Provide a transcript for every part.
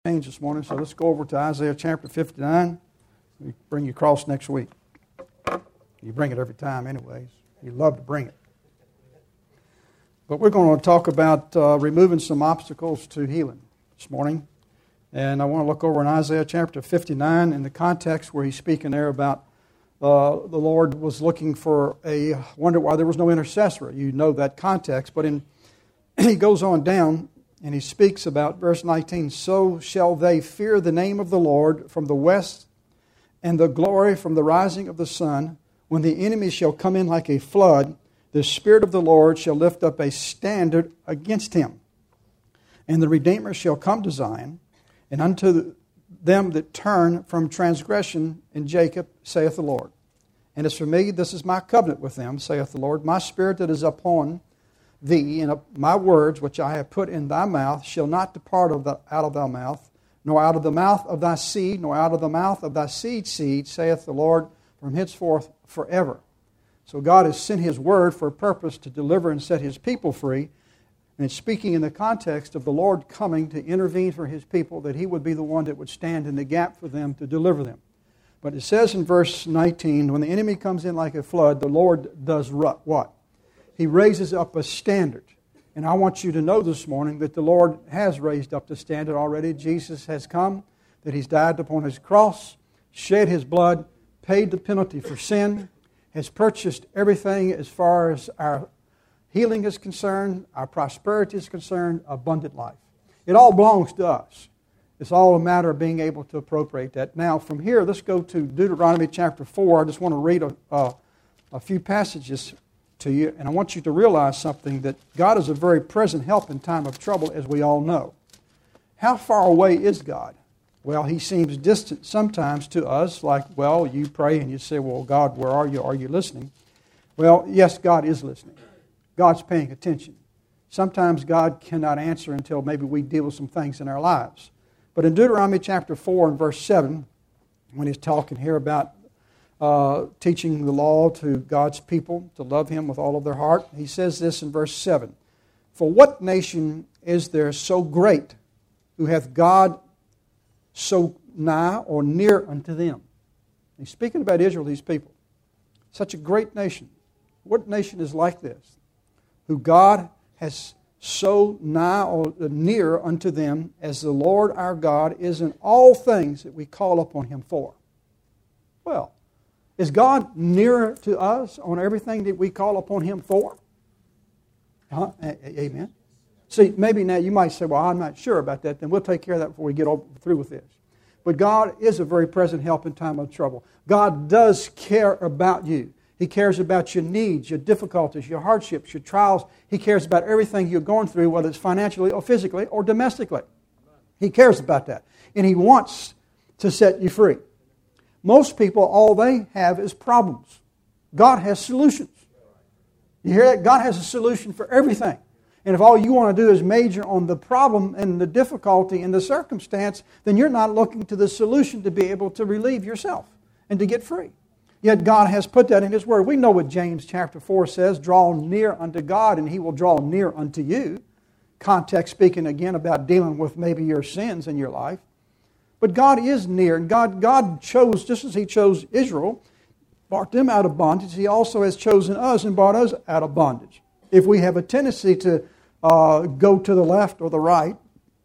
Change this morning, so let's go over to Isaiah chapter 59. We bring you across next week. You bring it every time anyways. You love to bring it. But we're going to talk about removing some obstacles to healing this morning. And I want to look over in Isaiah chapter 59 in the context where he's speaking there about the Lord was looking for wonder why there was no intercessor. You know that context. But he goes on down. And he speaks about verse 19, "So shall they fear the name of the Lord from the west, and the glory from the rising of the sun. When the enemy shall come in like a flood, the Spirit of the Lord shall lift up a standard against him. And the Redeemer shall come to Zion, and unto them that turn from transgression in Jacob, saith the Lord. And as for me, this is my covenant with them, saith the Lord. My Spirit that is upon thee, and my words which I have put in thy mouth shall not depart out of thy mouth, nor out of the mouth of thy seed, nor out of the mouth of thy seed's seed, saith the Lord, from henceforth forever." So God has sent His word for a purpose to deliver and set His people free. And it's speaking in the context of the Lord coming to intervene for His people, that He would be the one that would stand in the gap for them to deliver them. But it says in verse 19, when the enemy comes in like a flood, the Lord does what? He raises up a standard. And I want you to know this morning that the Lord has raised up the standard already. Jesus has come, that He's died upon His cross, shed His blood, paid the penalty for sin, has purchased everything as far as our healing is concerned, our prosperity is concerned, abundant life. It all belongs to us. It's all a matter of being able to appropriate that. Now, from here, let's go to Deuteronomy chapter 4. I just want to read a few passages to you, and I want you to realize something, that God is a very present help in time of trouble, as we all know. How far away is God? Well, He seems distant sometimes to us, like, well, you pray and you say, well, God, where are you? Are you listening? Well, yes, God is listening. God's paying attention. Sometimes God cannot answer until maybe we deal with some things in our lives. But in Deuteronomy chapter 4 and verse 7, when he's talking here about teaching the law to God's people to love Him with all of their heart, he says this in verse 7, "For what nation is there so great, who hath God so nigh or near unto them?" He's speaking about Israel, these people. Such a great nation. What nation is like this? Who God has so nigh or near unto them, as the Lord our God is in all things that we call upon Him for. Well, is God nearer to us on everything that we call upon Him for? Amen. See, maybe now you might say, well, I'm not sure about that. Then we'll take care of that before we get through with this. But God is a very present help in time of trouble. God does care about you. He cares about your needs, your difficulties, your hardships, your trials. He cares about everything you're going through, whether it's financially or physically or domestically. He cares about that. And He wants to set you free. Most people, all they have is problems. God has solutions. You hear that? God has a solution for everything. And if all you want to do is major on the problem and the difficulty and the circumstance, then you're not looking to the solution to be able to relieve yourself and to get free. Yet God has put that in His Word. We know what James chapter 4 says, "Draw near unto God, and He will draw near unto you." Context speaking again about dealing with maybe your sins in your life. But God is near, and God chose, just as He chose Israel, brought them out of bondage, He also has chosen us and brought us out of bondage. If we have a tendency to go to the left or the right,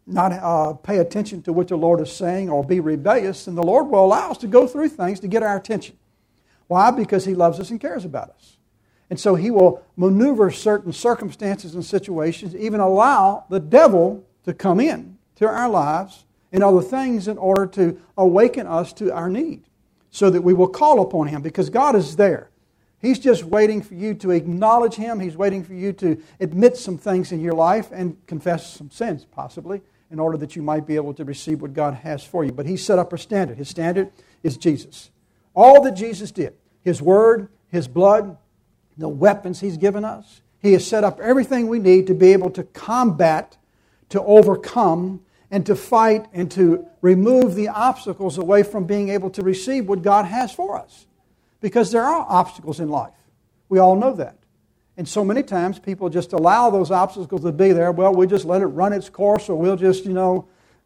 not pay attention to what the Lord is saying or be rebellious, then the Lord will allow us to go through things to get our attention. Why? Because He loves us and cares about us. And so He will maneuver certain circumstances and situations, even allow the devil to come in to our lives and other things in order to awaken us to our need, so that we will call upon Him, because God is there. He's just waiting for you to acknowledge Him. He's waiting for you to admit some things in your life and confess some sins, possibly, in order that you might be able to receive what God has for you. But He set up a standard. His standard is Jesus. All that Jesus did, His Word, His blood, the weapons He's given us, He has set up everything we need to be able to combat, to overcome, and to fight and to remove the obstacles away from being able to receive what God has for us. Because there are obstacles in life. We all know that. And so many times people just allow those obstacles to be there. Well, we just let it run its course, or we'll just,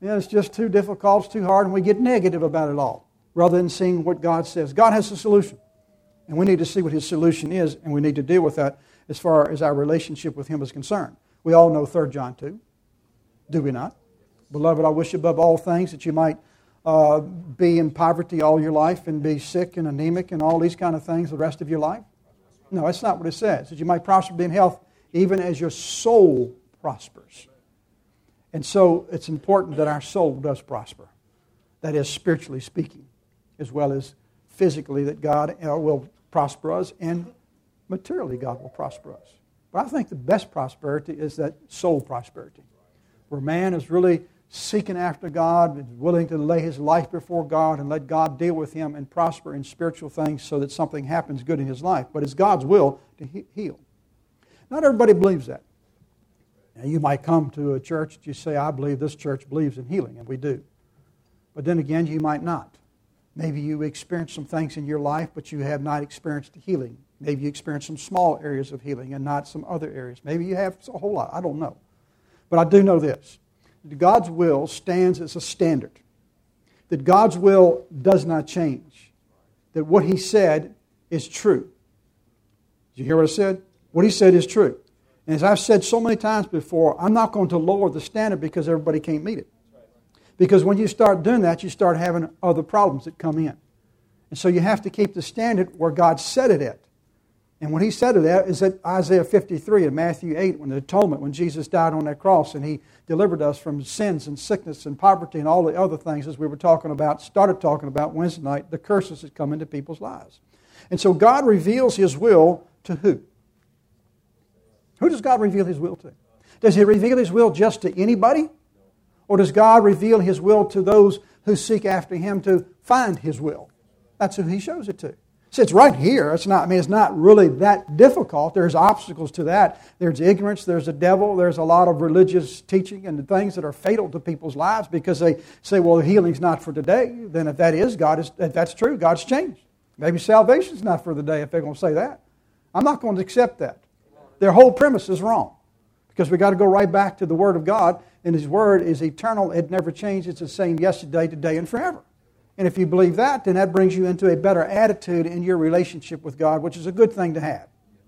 It's just too difficult, it's too hard, and we get negative about it all, rather than seeing what God says. God has a solution, and we need to see what His solution is, and we need to deal with that as far as our relationship with Him is concerned. We all know 3 John 2, do we not? Beloved, I wish above all things that you might be in poverty all your life and be sick and anemic and all these kind of things the rest of your life. No, that's not what it says. That you might prosper, be in health, even as your soul prospers. And so it's important that our soul does prosper. That is, spiritually speaking, as well as physically, that God will prosper us, and materially God will prosper us. But I think the best prosperity is that soul prosperity, where man is really seeking after God, is willing to lay his life before God and let God deal with him and prosper in spiritual things so that something happens good in his life. But it's God's will to heal. Not everybody believes that. Now, you might come to a church that you say, I believe this church believes in healing, and we do. But then again, you might not. Maybe you experience some things in your life, but you have not experienced healing. Maybe you experience some small areas of healing and not some other areas. Maybe you have a whole lot. I don't know. But I do know this. God's will stands as a standard. That God's will does not change. That what He said is true. Did you hear what I said? What He said is true. And as I've said so many times before, I'm not going to lower the standard because everybody can't meet it. Because when you start doing that, you start having other problems that come in. And so you have to keep the standard where God set it at. And when He said it at is at Isaiah 53 and Matthew 8, when the atonement, when Jesus died on that cross and He delivered us from sins and sickness and poverty and all the other things, as we were started talking about Wednesday night, the curses that come into people's lives. And so God reveals His will to who? Who does God reveal His will to? Does He reveal His will just to anybody? Or does God reveal His will to those who seek after Him to find His will? That's who He shows it to. See, it's right here. It's not really that difficult. There's obstacles to that. There's ignorance. There's a devil. There's a lot of religious teaching and things that are fatal to people's lives because they say, well, healing's not for today. Then if that's true, God's changed. Maybe salvation's not for the day if they're going to say that. I'm not going to accept that. Their whole premise is wrong because we've got to go right back to the Word of God, and His Word is eternal. It never changes. It's the same yesterday, today, and forever. And if you believe that, then that brings you into a better attitude in your relationship with God, which is a good thing to have.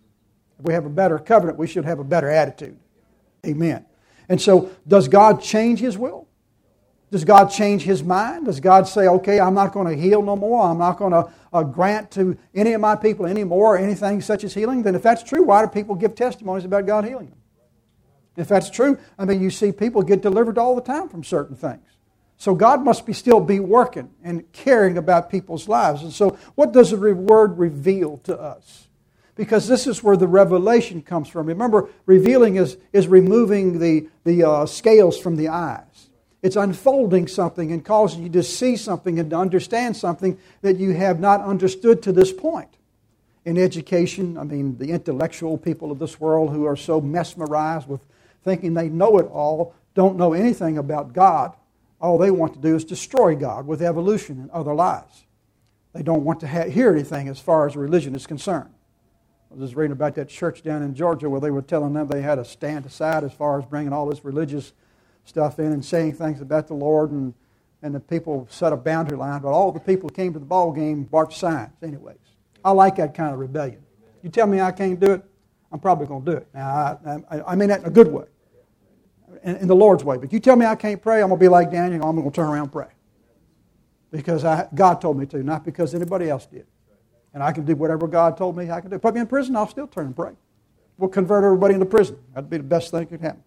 If we have a better covenant, we should have a better attitude. Amen. And so, does God change His will? Does God change His mind? Does God say, okay, I'm not going to heal no more. I'm not going to grant to any of my people anymore anything such as healing? Then if that's true, why do people give testimonies about God healing them? If that's true, you see people get delivered all the time from certain things. So God must still be working and caring about people's lives. And so what does the Word reveal to us? Because this is where the revelation comes from. Remember, revealing is removing the scales from the eyes. It's unfolding something and causing you to see something and to understand something that you have not understood to this point. In education, the intellectual people of this world who are so mesmerized with thinking they know it all, don't know anything about God. All they want to do is destroy God with evolution and other lies. They don't want to hear anything as far as religion is concerned. I was just reading about that church down in Georgia where they were telling them they had to stand aside as far as bringing all this religious stuff in and saying things about the Lord, and the people set a boundary line, but all the people who came to the ball game marched signs anyways. I like that kind of rebellion. You tell me I can't do it, I'm probably going to do it. Now, I mean that in a good way. In the Lord's way. But you tell me I can't pray, I'm going to be like Daniel, I'm going to turn around and pray. Because God told me to, not because anybody else did. And I can do whatever God told me I can do. Put me in prison, I'll still turn and pray. We'll convert everybody into prison. That'd be the best thing that could happen.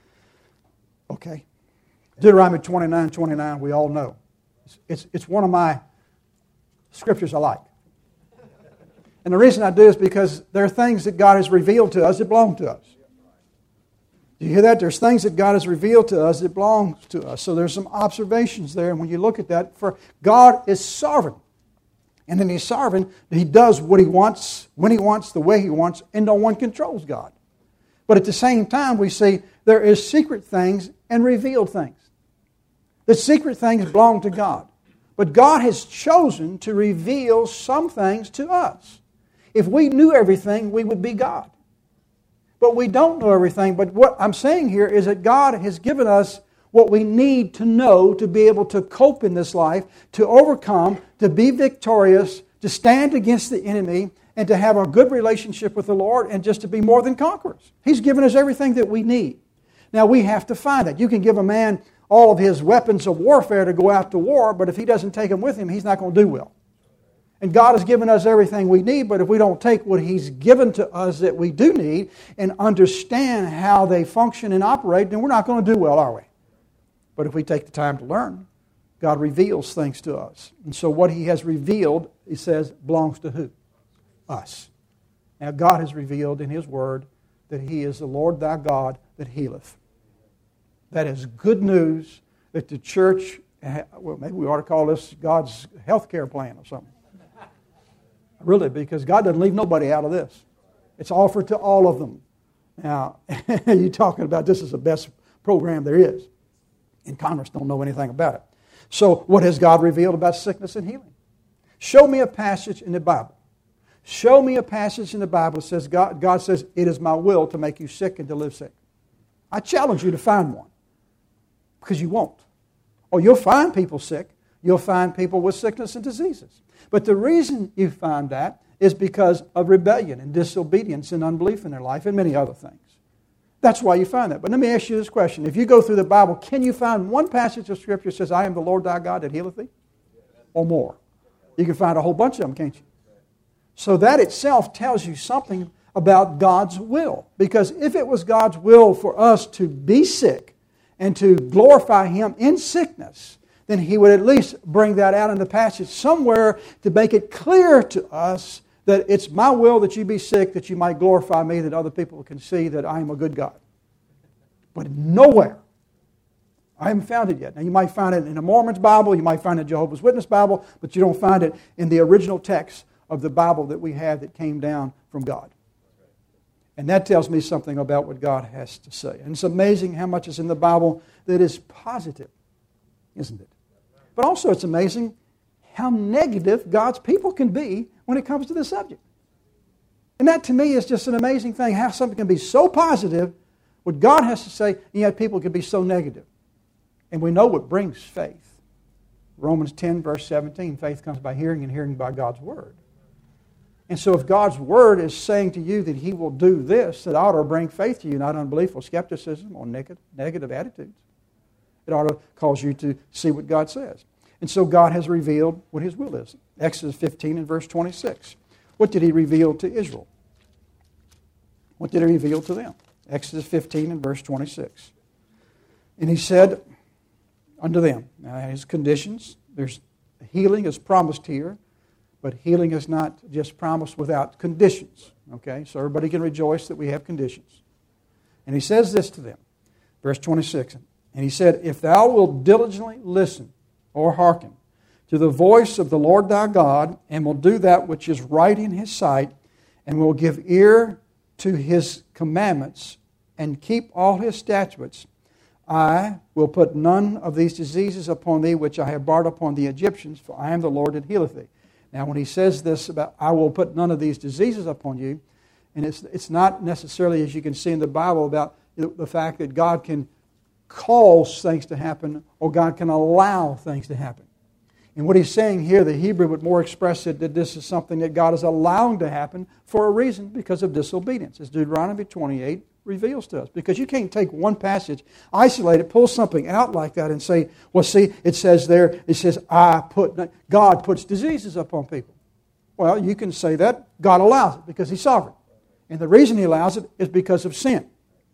Okay. Deuteronomy 29:29, we all know. It's one of my scriptures I like. And the reason I do is because there are things that God has revealed to us that belong to us. Do you hear that? There's things that God has revealed to us that belong to us. So there's some observations there. And when you look at that, for God is sovereign. And then He's sovereign. He does what He wants, when He wants, the way He wants, and no one controls God. But at the same time, we see there is secret things and revealed things. The secret things belong to God. But God has chosen to reveal some things to us. If we knew everything, we would be God. But we don't know everything. But what I'm saying here is that God has given us what we need to know to be able to cope in this life, to overcome, to be victorious, to stand against the enemy, and to have a good relationship with the Lord, and just to be more than conquerors. He's given us everything that we need. Now we have to find that. You can give a man all of his weapons of warfare to go out to war, but if he doesn't take them with him, he's not going to do well. And God has given us everything we need, but if we don't take what He's given to us that we do need and understand how they function and operate, then we're not going to do well, are we? But if we take the time to learn, God reveals things to us. And so what He has revealed, He says, belongs to who? Us. Now God has revealed in His Word that He is the Lord thy God that healeth. That is good news that the church, well, maybe we ought to call this God's health care plan or something. Really, because God doesn't leave nobody out of this. It's offered to all of them. Now, you're talking about this is the best program there is. And Congress don't know anything about it. So what has God revealed about sickness and healing? Show me a passage in the Bible. Show me a passage in the Bible that says God says, it is my will to make you sick and to live sick. I challenge you to find one. Because you won't. Or you'll find people sick. You'll find people with sickness and diseases. But the reason you find that is because of rebellion and disobedience and unbelief in their life and many other things. That's why you find that. But let me ask you this question. If you go through the Bible, can you find one passage of Scripture that says, I am the Lord thy God that healeth thee? Or more. You can find a whole bunch of them, can't you? So that itself tells you something about God's will. Because if it was God's will for us to be sick and to glorify Him in sickness, then He would at least bring that out in the passage somewhere to make it clear to us that it's my will that you be sick, that you might glorify me, that other people can see that I am a good God. But nowhere. I haven't found it yet. Now you might find it in a Mormon's Bible, you might find it in a Jehovah's Witness Bible, but you don't find it in the original text of the Bible that we have that came down from God. And that tells me something about what God has to say. And it's amazing how much is in the Bible that is positive, isn't it? But also it's amazing how negative God's people can be when it comes to this subject. And that to me is just an amazing thing, how something can be so positive, what God has to say, and yet people can be so negative. And we know what brings faith. Romans 10 verse 17, faith comes by hearing and hearing by God's Word. And so if God's Word is saying to you that He will do this, that ought to bring faith to you, not unbelief or skepticism or negative attitudes. It ought to cause you to see what God says. And so God has revealed what His will is. Exodus 15 and verse 26. What did He reveal to Israel? What did He reveal to them? Exodus 15 and verse 26. And He said unto them, now His conditions, there's healing is promised here, but healing is not just promised without conditions. Okay, so everybody can rejoice that we have conditions. And He says this to them, verse 26. And He said, if thou wilt diligently listen or hearken to the voice of the Lord thy God, and will do that which is right in His sight, and will give ear to His commandments, and keep all His statutes, I will put none of these diseases upon thee which I have brought upon the Egyptians, for I am the Lord that healeth thee. Now when He says this about, I will put none of these diseases upon you, and it's not necessarily, as you can see in the Bible, about the fact that God can cause things to happen or God can allow things to happen. And what He's saying here, the Hebrew would more express it that this is something that God is allowing to happen for a reason, because of disobedience, as Deuteronomy 28 reveals to us. Because you can't take one passage, isolate it, pull something out like that and say, well see, it says there, it says, God puts diseases upon people. Well, you can say that God allows it because He's sovereign. And the reason He allows it is because of sin.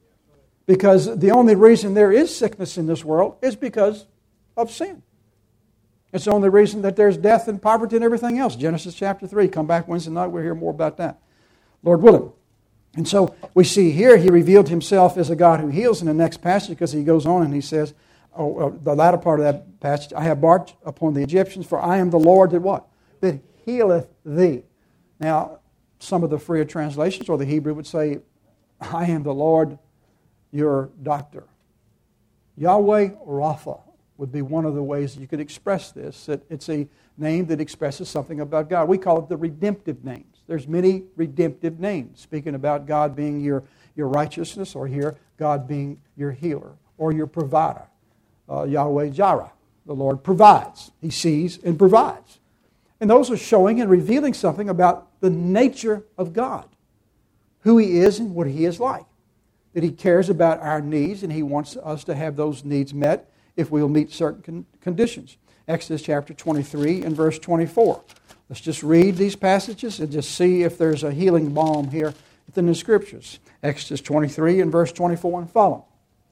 Because the only reason there is sickness in this world is because of sin. It's the only reason that there's death and poverty and everything else. Genesis chapter 3. Come back Wednesday night, we'll hear more about that. Lord willing. And so we see here He revealed Himself as a God who heals in the next passage, because He goes on and He says, the latter part of that passage, I have brought upon the Egyptians, for I am the Lord that what? That healeth thee. Now, some of the freer translations or the Hebrew would say, I am the Lord your doctor. Yahweh Rapha would be one of the ways you could express this, that it's a name that expresses something about God. We call it the redemptive names. There's many redemptive names, speaking about God being your righteousness, or here, God being your healer, or your provider, Yahweh Jireh. The Lord provides. He sees and provides. And those are showing and revealing something about the nature of God, who He is and what He is like. That He cares about our needs and He wants us to have those needs met if we'll meet certain conditions. Exodus chapter 23 and verse 24. Let's just read these passages and just see if there's a healing balm here within the Scriptures. Exodus 23 and verse 24 and following.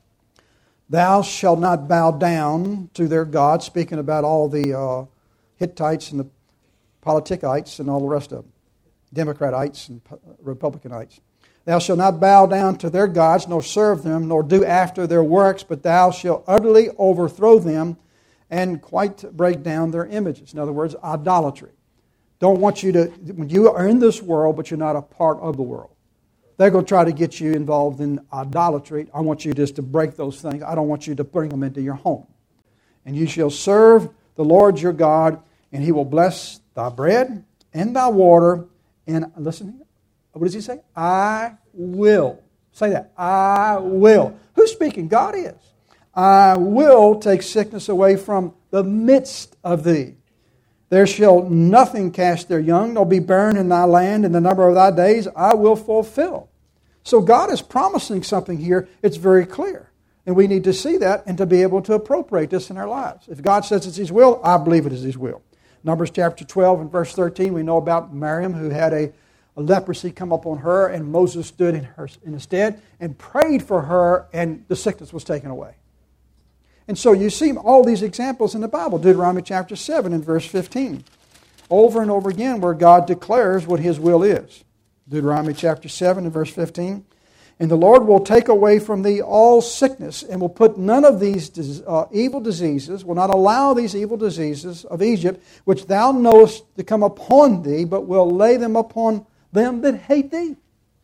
Thou shalt not bow down to their gods, speaking about all the Hittites and the Politicites and all the rest of them, Democratites and Republicanites. Thou shalt not bow down to their gods, nor serve them, nor do after their works, but thou shalt utterly overthrow them and quite break down their images. In other words, idolatry. Don't want you to, when you are in this world, but you're not a part of the world. They're going to try to get you involved in idolatry. I want you just to break those things. I don't want you to bring them into your home. And you shall serve the Lord your God, and He will bless thy bread and thy water. And listen here. What does He say? I will. Say that. I will. Who's speaking? God is. I will take sickness away from the midst of thee. There shall nothing cast their young, nor be burned in thy land, in the number of thy days I will fulfill. So God is promising something here. It's very clear. And we need to see that and to be able to appropriate this in our lives. If God says it's His will, I believe it is His will. Numbers chapter 12 and verse 13, we know about Miriam who had a leprosy come upon her, and Moses stood in her stead and prayed for her, and the sickness was taken away. And so you see all these examples in the Bible. Deuteronomy chapter 7 and verse 15. Over and over again where God declares what His will is. Deuteronomy chapter 7 and verse 15. And the Lord will take away from thee all sickness, and will put none of these evil diseases, will not allow these evil diseases of Egypt, which thou knowest to come upon thee, but will lay them upon them that hate thee.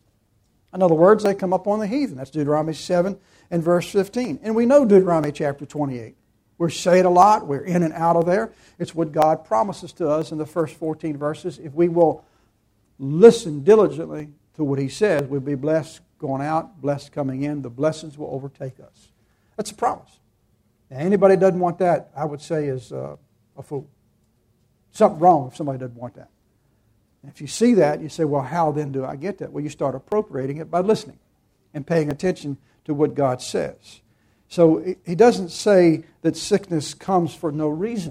In other words, they come upon the heathen. That's Deuteronomy 7 and verse 15. And we know Deuteronomy chapter 28. We say it a lot. We're in and out of there. It's what God promises to us in the first 14 verses. If we will listen diligently to what He says, we'll be blessed going out, blessed coming in. The blessings will overtake us. That's a promise. Now, anybody who doesn't want that, I would say, is a fool. Something wrong if somebody doesn't want that. And if you see that, you say, well, how then do I get that? Well, you start appropriating it by listening and paying attention to what God says. So He doesn't say that sickness comes for no reason.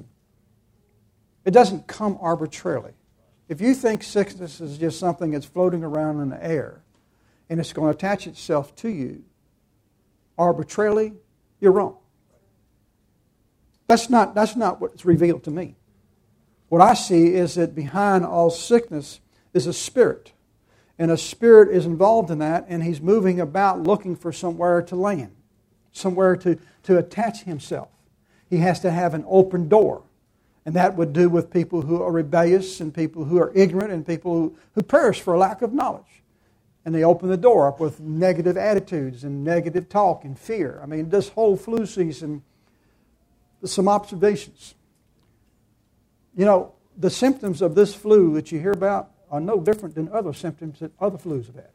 It doesn't come arbitrarily. If you think sickness is just something that's floating around in the air and it's going to attach itself to you arbitrarily, you're wrong. That's not what's revealed to me. What I see is that behind all sickness is a spirit. And a spirit is involved in that, and he's moving about looking for somewhere to land, somewhere to attach himself. He has to have an open door. And that would do with people who are rebellious and people who are ignorant and people who perish for lack of knowledge. And they open the door up with negative attitudes and negative talk and fear. I mean, this whole flu season, some observations. You know, the symptoms of this flu that you hear about are no different than other symptoms that other flus have had.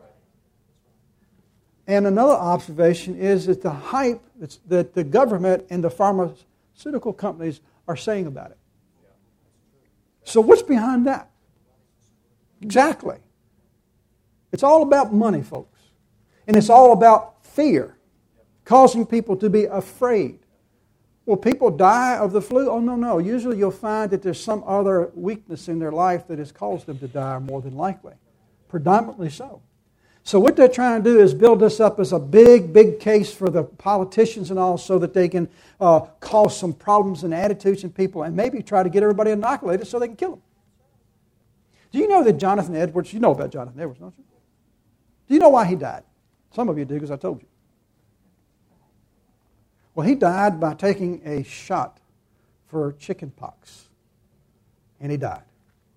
And another observation is that the hype that the government and the pharmaceutical companies are saying about it. So what's behind that? Exactly. It's all about money, folks. And it's all about fear, causing people to be afraid. Will people die of the flu? Oh, no. Usually you'll find that there's some other weakness in their life that has caused them to die more than likely. Predominantly so. So what they're trying to do is build this up as a big case for the politicians and all so that they can cause some problems and attitudes in people and maybe try to get everybody inoculated so they can kill them. Do you know that Jonathan Edwards, you know about Jonathan Edwards, don't you? Do you know why he died? Some of you do because I told you. Well, he died by taking a shot for chicken pox. And he died.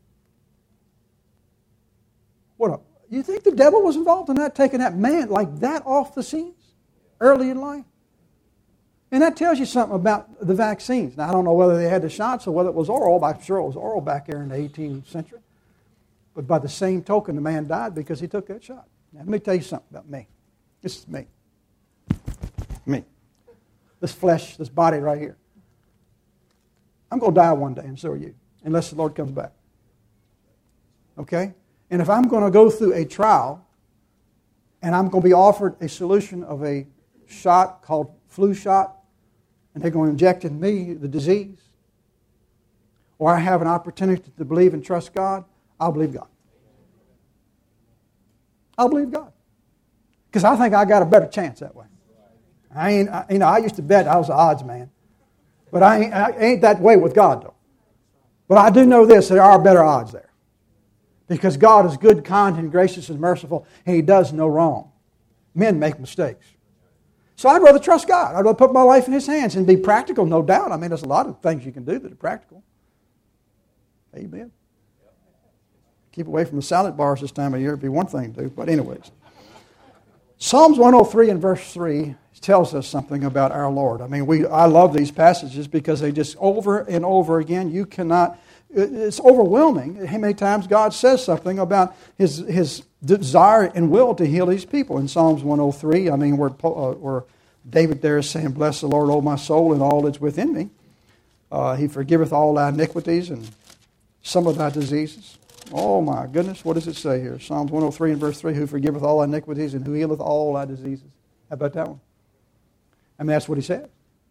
You think the devil was involved in that, taking that man like that off the scenes early in life? And that tells you something about the vaccines. Now, I don't know whether they had the shots or whether it was oral. I'm sure it was oral back there in the 18th century. But by the same token, the man died because he took that shot. Now, let me tell you something about me. This is me. Me. this flesh, this body right here. I'm going to die one day, and so are you, unless the Lord comes back. Okay? And if I'm going to go through a trial, and I'm going to be offered a solution of a shot called flu shot, and they're going to inject in me the disease, or I have an opportunity to believe and trust God, I'll believe God. I'll believe God. Because I think I got a better chance that way. I used to bet I was the odds man. But I ain't that way with God, though. But I do know this, there are better odds there. Because God is good, kind, and gracious and merciful, and He does no wrong. Men make mistakes. So I'd rather trust God. I'd rather put my life in His hands and be practical, no doubt. I mean, there's a lot of things you can do that are practical. Amen. Keep away from the salad bars this time of year would be one thing to do. But anyways. Psalms 103 and verse 3 tells us something about our Lord. I mean, I love these passages because they just over and over again, you cannot, it's overwhelming how many times God says something about His desire and will to heal His people. In Psalms 103, I mean, where David there is saying, "Bless the Lord, O my soul, and all that's within me. He forgiveth all thy iniquities and some of thy diseases." Oh my goodness, what does it say here? Psalms 103 and verse 3, "Who forgiveth all thy iniquities and who healeth all thy diseases." How about that one? I mean, that's what He said.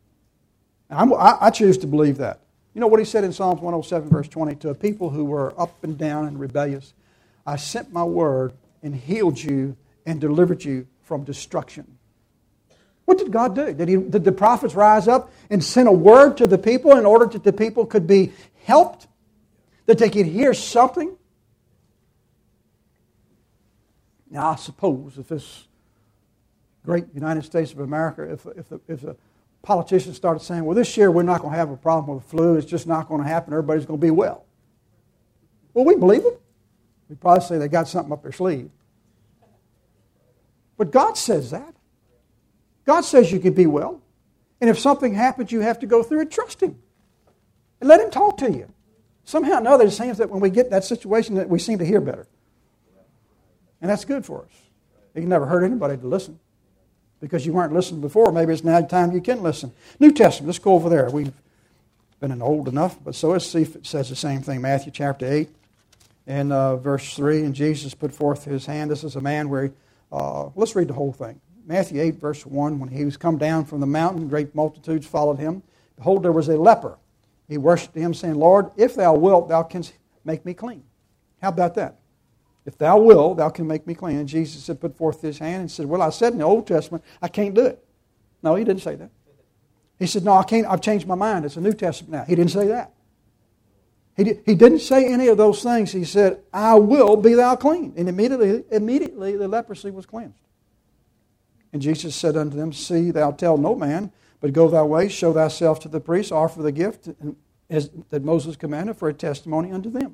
I choose to believe that. You know what He said in Psalms 107 verse 20? "To a people who were up and down and rebellious, I sent my word and healed you and delivered you from destruction." What did God do? Did the prophets rise up and send a word to the people in order that the people could be helped? That they could hear something? Now, I suppose if this great United States of America, if the politicians started saying, "Well, this year we're not going to have a problem with the flu, it's just not going to happen, everybody's going to be well." Well, we believe them. We'd probably say they got something up their sleeve. But God says that. God says you can be well. And if something happens, you have to go through it. Trust Him. And let Him talk to you. Somehow or another, it seems that when we get in that situation, that we seem to hear better. And that's good for us. You can never hurt anybody to listen. Because you weren't listening before, maybe it's now time you can listen. New Testament, let's go over there. We've been old enough, but so let's see if it says the same thing. Matthew chapter 8 and verse 3. "And Jesus put forth His hand." This is a man where, let's read the whole thing. Matthew 8 verse 1, "When He was come down from the mountain, great multitudes followed Him. Behold, there was a leper. He worshipped Him, saying, Lord, if Thou wilt, Thou canst make me clean." How about that? If Thou will, Thou can make me clean. And Jesus had put forth His hand and said, "Well, I said in the Old Testament, I can't do it." No, He didn't say that. He said, "No, I can't. I've changed my mind. It's a New Testament now." He didn't say that. He didn't say any of those things. He said, "I will be thou clean." And immediately the leprosy was cleansed. And Jesus said unto them, "See, thou tell no man, but go thy way, show thyself to the priest, offer the gift that Moses commanded for a testimony unto them."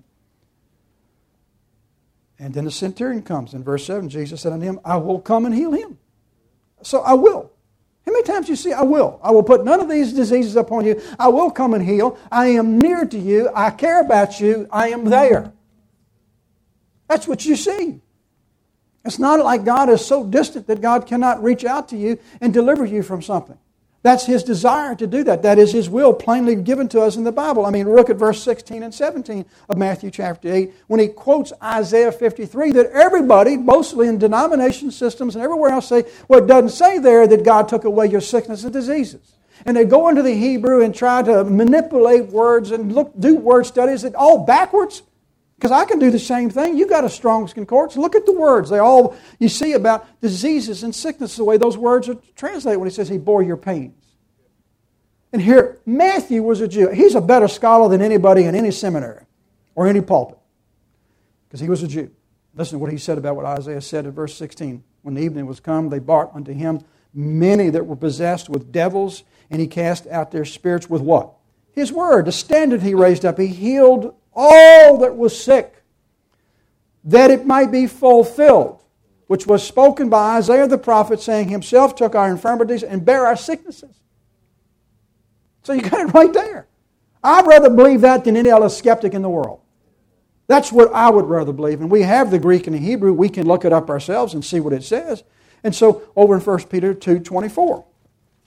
And then the centurion comes. In verse 7, Jesus said unto him, "I will come and heal him." So I will. How many times do you see "I will"? I will put none of these diseases upon you. I will come and heal. I am near to you. I care about you. I am there. That's what you see. It's not like God is so distant that God cannot reach out to you and deliver you from something. That's His desire to do that. That is His will plainly given to us in the Bible. I mean, look at verse 16 and 17 of Matthew chapter 8 when He quotes Isaiah 53 that everybody, mostly in denomination systems and everywhere else, say, well, it doesn't say there that God took away your sickness and diseases. And they go into the Hebrew and try to manipulate words and do word studies that all backwards. Because I can do the same thing. You got a Strong's Concordance. Look at the words. You see about diseases and sickness, the way those words are translated when He says He bore your pains. And here, Matthew was a Jew. He's a better scholar than anybody in any seminary or any pulpit. Because he was a Jew. Listen to what he said about what Isaiah said in verse 16. "When the evening was come, they brought unto Him many that were possessed with devils, and He cast out their spirits with" what? His word. The standard He raised up. He healed all that was sick, that it might be fulfilled, which was spoken by Isaiah the prophet, saying, Himself took our infirmities and bare our sicknesses. So you got it right there. I'd rather believe that than any other skeptic in the world. That's what I would rather believe. And we have the Greek and the Hebrew. We can look it up ourselves and see what it says. And so over in 1 Peter 2:24.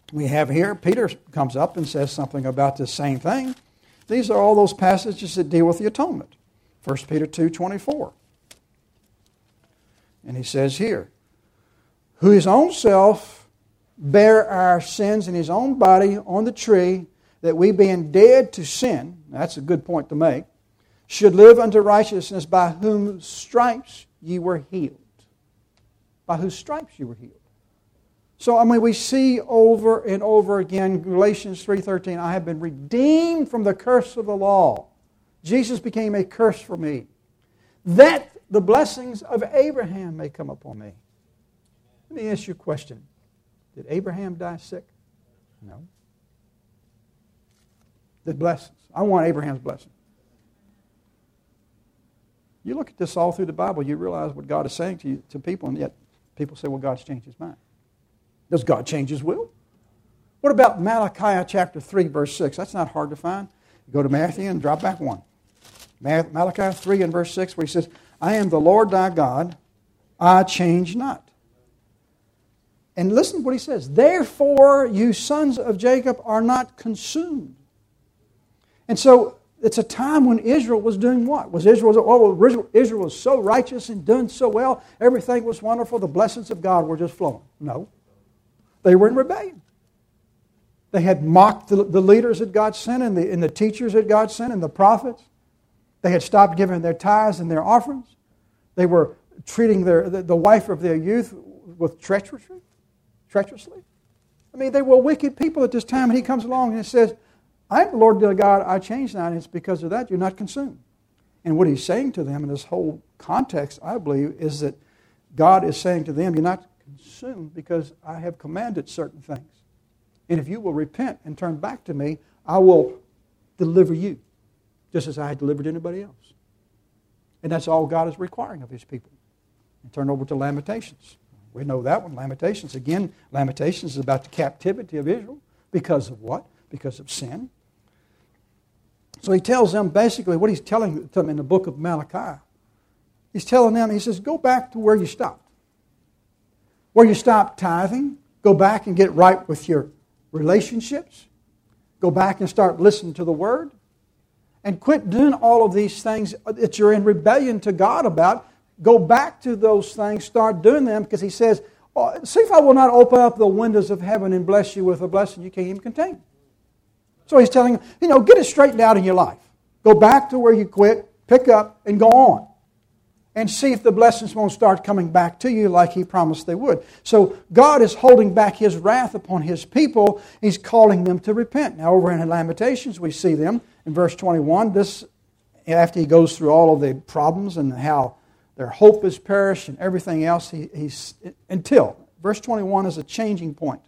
We have here, Peter comes up and says something about this same thing. These are all those passages that deal with the atonement. 1 Peter 2:24. And he says here, who his own self bare our sins in his own body on the tree, that we being dead to sin, that's a good point to make, should live unto righteousness, by whose stripes ye were healed. By whose stripes you were healed. So, we see over and over again, Galatians 3:13, I have been redeemed from the curse of the law. Jesus became a curse for me, that the blessings of Abraham may come upon me. Let me ask you a question. Did Abraham die sick? No. The blessings. I want Abraham's blessing. You look at this all through the Bible, you realize what God is saying to people, and yet people say, well, God's changed His mind. Does God change His will? What about Malachi chapter 3, verse 6? That's not hard to find. You go to Matthew and drop back one. Malachi 3 and verse 6, where He says, I am the Lord thy God, I change not. And listen to what He says. Therefore, you sons of Jacob are not consumed. And so, it's a time when Israel was doing what? Israel was so righteous and doing so well, everything was wonderful, the blessings of God were just flowing. No. They were in rebellion. They had mocked the leaders that God sent and the teachers that God sent and the prophets. They had stopped giving their tithes and their offerings. They were treating the wife of their youth with treacherously. They were wicked people at this time, and He comes along and says, I am the Lord thy God, I change not, and it's because of that you're not consumed. And what He's saying to them in this whole context, I believe, is that God is saying to them, you're not consumed because I have commanded certain things. And if you will repent and turn back to me, I will deliver you, just as I had delivered anybody else. And that's all God is requiring of His people. And turn over to Lamentations. We know that one, Lamentations. Again, Lamentations is about the captivity of Israel. Because of what? Because of sin. So he tells them basically what he's telling them in the book of Malachi. He's telling them, he says, go back to where you stopped. Where you stopped tithing, go back and get right with your relationships. Go back and start listening to the Word. And quit doing all of these things that you're in rebellion to God about. Go back to those things, start doing them, because he says, see if I will not open up the windows of heaven and bless you with a blessing you can't even contain. So he's telling them, get it straightened out in your life. Go back to where you quit, pick up, and go on. And see if the blessings won't start coming back to you like He promised they would. So God is holding back His wrath upon His people. He's calling them to repent. Now over in Lamentations we see them in verse 21. This, after He goes through all of the problems and how their hope is perished and everything else, until verse 21 is a changing point.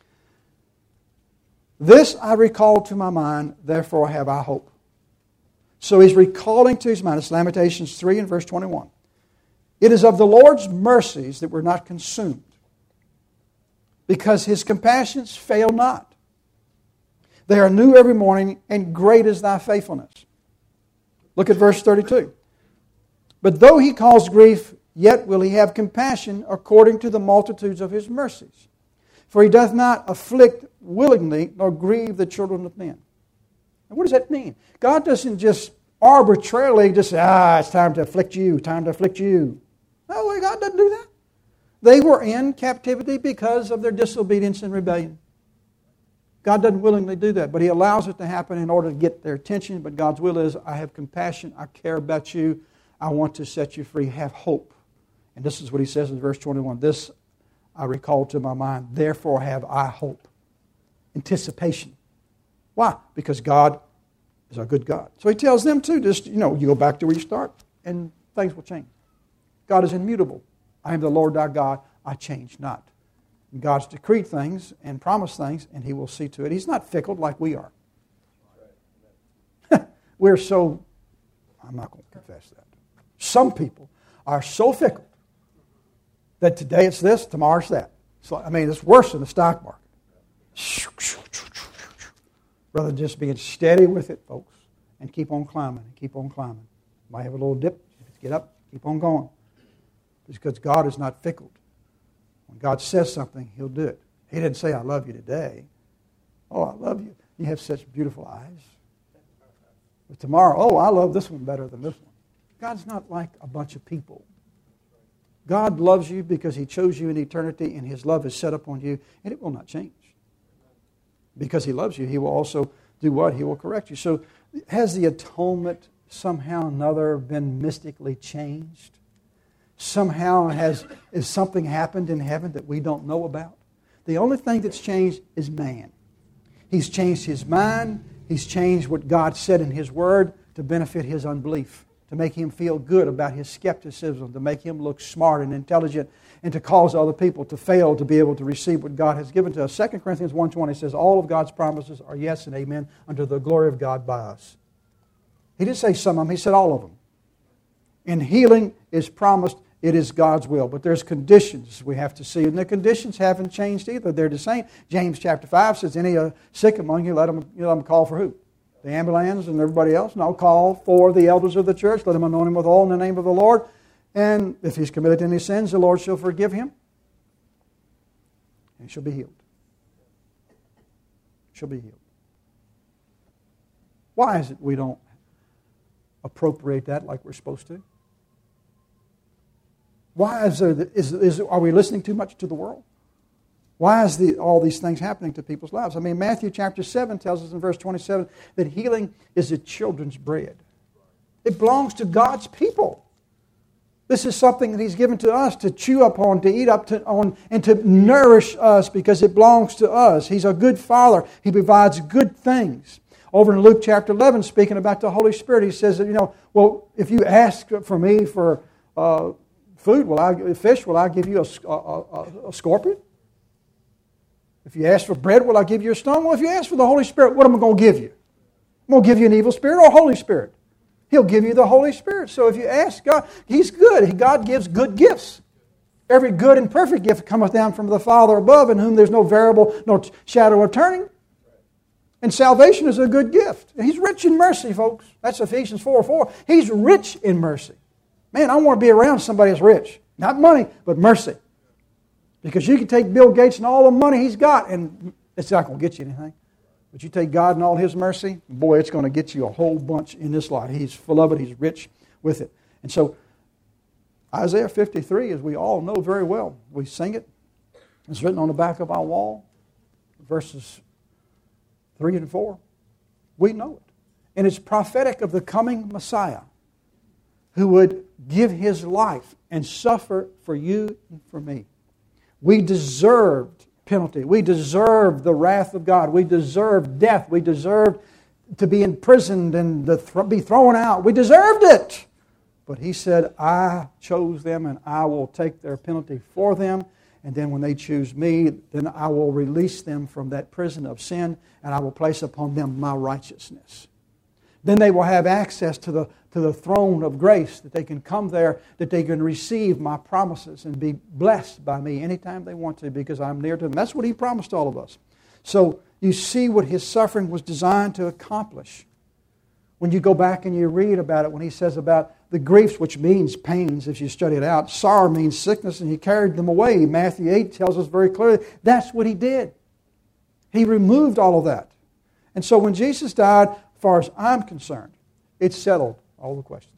This I recall to my mind, therefore have I hope. So he's recalling to his mind, it's Lamentations 3 and verse 21. It is of the Lord's mercies that we're not consumed, because His compassions fail not. They are new every morning, and great is thy faithfulness. Look at verse 32. But though He cause grief, yet will He have compassion according to the multitudes of His mercies. For He doth not afflict willingly, nor grieve the children of men. And what does that mean? God doesn't just arbitrarily just say, it's time to afflict you, time to afflict you. No, God doesn't do that. They were in captivity because of their disobedience and rebellion. God doesn't willingly do that, but He allows it to happen in order to get their attention. But God's will is, I have compassion, I care about you, I want to set you free, have hope. And this is what He says in verse 21. This I recall to my mind, therefore have I hope. Anticipation. Why? Because God is a good God. So He tells them too, just, you go back to where you start and things will change. God is immutable. I am the Lord thy God, I change not. And God's decreed things and promised things, and He will see to it. He's not fickle like we are. We're so, I'm not going to confess that. Some people are so fickle that today it's this, tomorrow it's that. It's worse than the stock market. Rather than just being steady with it, folks, and keep on climbing and keep on climbing. Might have a little dip, get up, keep on going. Because God is not fickle. When God says something, He'll do it. He didn't say, I love you today. Oh, I love you. You have such beautiful eyes. But tomorrow, oh, I love this one better than this one. God's not like a bunch of people. God loves you because He chose you in eternity, and His love is set upon you, and it will not change. Because He loves you, He will also do what? He will correct you. So has the atonement somehow or another been mystically changed? Somehow has something happened in heaven that we don't know about? The only thing that's changed is man. He's changed his mind. He's changed what God said in His Word to benefit his unbelief, to make him feel good about his skepticism, to make him look smart and intelligent, and to cause other people to fail to be able to receive what God has given to us. 2 Corinthians 1:20 says, all of God's promises are yes and amen unto the glory of God by us. He didn't say some of them, He said all of them. And healing is promised. It is God's will. But there's conditions we have to see. And the conditions haven't changed either. They're the same. James chapter 5 says, any sick among you, let them call for who? The ambulance and everybody else. No, call for the elders of the church. Let them anoint him with oil in the name of the Lord. And if he's committed any sins, the Lord shall forgive him. And he shall be healed. Shall be healed. Why is it we don't appropriate that like we're supposed to? Why are we listening too much to the world? Why is all these things happening to people's lives? I mean, Matthew chapter 7 tells us in verse 27 that healing is the children's bread. It belongs to God's people. This is something that He's given to us to chew upon, to eat up on, and to nourish us because it belongs to us. He's a good Father. He provides good things. Over in Luke chapter 11, speaking about the Holy Spirit, He says that, well, if you ask for me for fish, will I give you a scorpion? If you ask for bread, will I give you a stone? Well, if you ask for the Holy Spirit, what am I going to give you? I'm going to give you an evil spirit or a Holy Spirit? He'll give you the Holy Spirit. So if you ask God, He's good. God gives good gifts. Every good and perfect gift cometh down from the Father above, in whom there's no variable, no shadow of turning. And salvation is a good gift. And He's rich in mercy, folks. That's Ephesians 4:4. He's rich in mercy. Man, I want to be around somebody that's rich. Not money, but mercy. Because you can take Bill Gates and all the money he's got, and it's not going to get you anything. But you take God and all His mercy, boy, it's going to get you a whole bunch in this life. He's full of it. He's rich with it. And so, Isaiah 53, as we all know very well, we sing it. It's written on the back of our wall, verses 3 and 4. We know it. And it's prophetic of the coming Messiah who would give His life and suffer for you and for me. We deserved penalty. We deserved the wrath of God. We deserved death. We deserved to be imprisoned and to be thrown out. We deserved it. But He said, I chose them and I will take their penalty for them. And then when they choose me, then I will release them from that prison of sin and I will place upon them my righteousness. Then they will have access to the throne of grace, that they can come there, that they can receive my promises and be blessed by me anytime they want to because I'm near to them. That's what He promised all of us. So you see what His suffering was designed to accomplish. When you go back and you read about it, when He says about the griefs, which means pains if you study it out, sorrow means sickness, and He carried them away. Matthew 8 tells us very clearly that's what He did. He removed all of that. And so when Jesus died, as far as I'm concerned, it settled all the questions.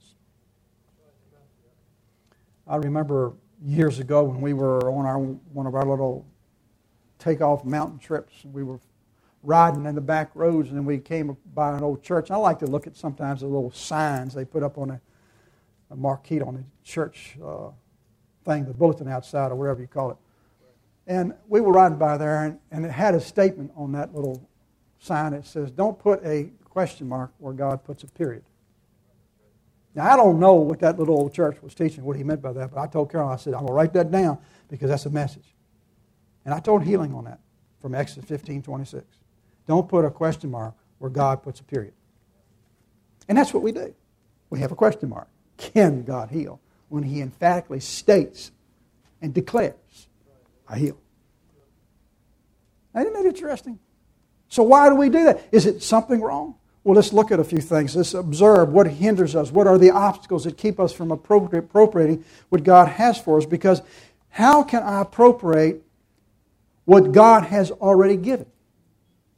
I remember years ago when we were on one of our little takeoff mountain trips. We were riding in the back roads, and then we came by an old church. I like to look at sometimes the little signs they put up on a marquee on the church thing, the bulletin outside or whatever you call it. And we were riding by there, and it had a statement on that little sign that says, don't put a question mark where God puts a period. Now, I don't know what that little old church was teaching, what he meant by that, but I told Carol, I said, I'm going to write that down because that's a message. And I told healing on that from Exodus 15:26. Don't put a question mark where God puts a period. And that's what we do. We have a question mark. Can God heal? When He emphatically states and declares, I heal. Isn't that interesting? So why do we do that? Is it something wrong? Well, let's look at a few things. Let's observe what hinders us. What are the obstacles that keep us from appropriating what God has for us? Because how can I appropriate what God has already given?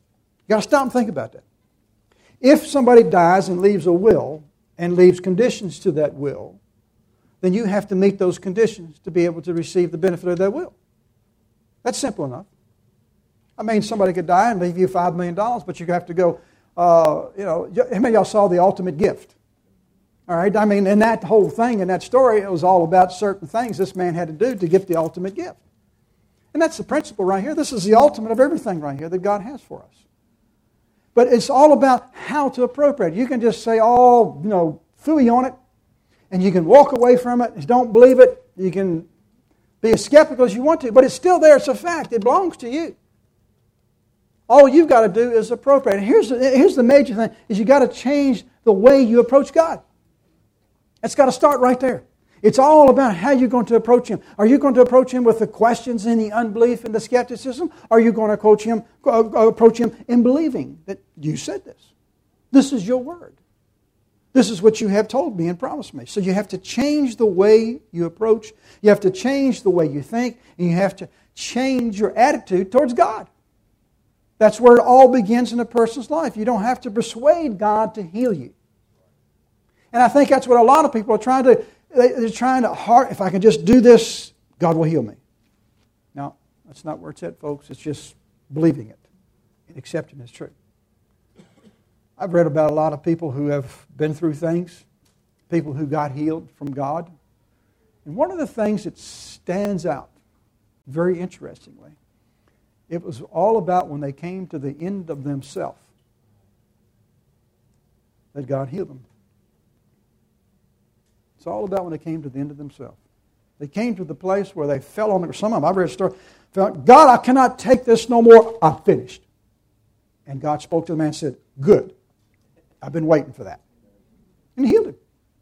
You got to stop and think about that. If somebody dies and leaves a will and leaves conditions to that will, then you have to meet those conditions to be able to receive the benefit of that will. That's simple enough. I mean, somebody could die and leave you $5 million, but you have to go, how many of y'all saw The Ultimate Gift? All right, I mean, in that whole thing, in that story, it was all about certain things this man had to do to get the ultimate gift. And that's the principle right here. This is the ultimate of everything right here that God has for us. But it's all about how to appropriate it. You can just say all, phooey on it, and you can walk away from it, don't believe it, you can be as skeptical as you want to, but it's still there, it's a fact, it belongs to you. All you've got to do is appropriate it. Here's the major thing, is you've got to change the way you approach God. It's got to start right there. It's all about how you're going to approach Him. Are you going to approach Him with the questions and the unbelief and the skepticism? Or are you going to approach Him in believing that you said this? This is your word. This is what you have told me and promised me. So you have to change the way you approach. You have to change the way you think. And you have to change your attitude towards God. That's where it all begins in a person's life. You don't have to persuade God to heal you. And I think that's what a lot of people are trying to. They're trying to, if I can just do this, God will heal me. No, that's not where it's at, folks. It's just believing it and accepting it's true. I've read about a lot of people who have been through things, people who got healed from God. And one of the things that stands out very interestingly, it was all about when they came to the end of themselves that God healed them. It's all about when they came to the end of themselves. They came to the place where they fell on it. Some of them, I've read a story, felt, God, I cannot take this no more. I'm finished. And God spoke to the man and said, good. I've been waiting for that. And He healed him.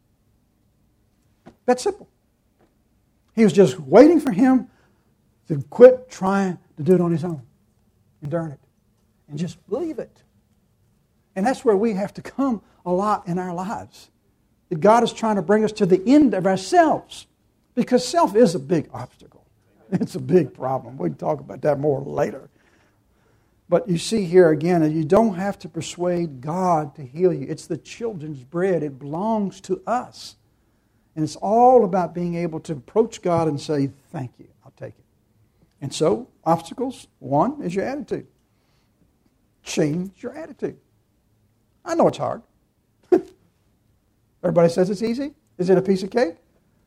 That's simple. He was just waiting for him to quit trying to do it on his own and earn it. And just believe it. And that's where we have to come a lot in our lives. That God is trying to bring us to the end of ourselves. Because self is a big obstacle. It's a big problem. We can talk about that more later. But you see here again, you don't have to persuade God to heal you. It's the children's bread. It belongs to us. And it's all about being able to approach God and say, thank you, I'll take it. And so, obstacles, one is your attitude. Change your attitude. I know it's hard. Everybody says it's easy. Is it a piece of cake?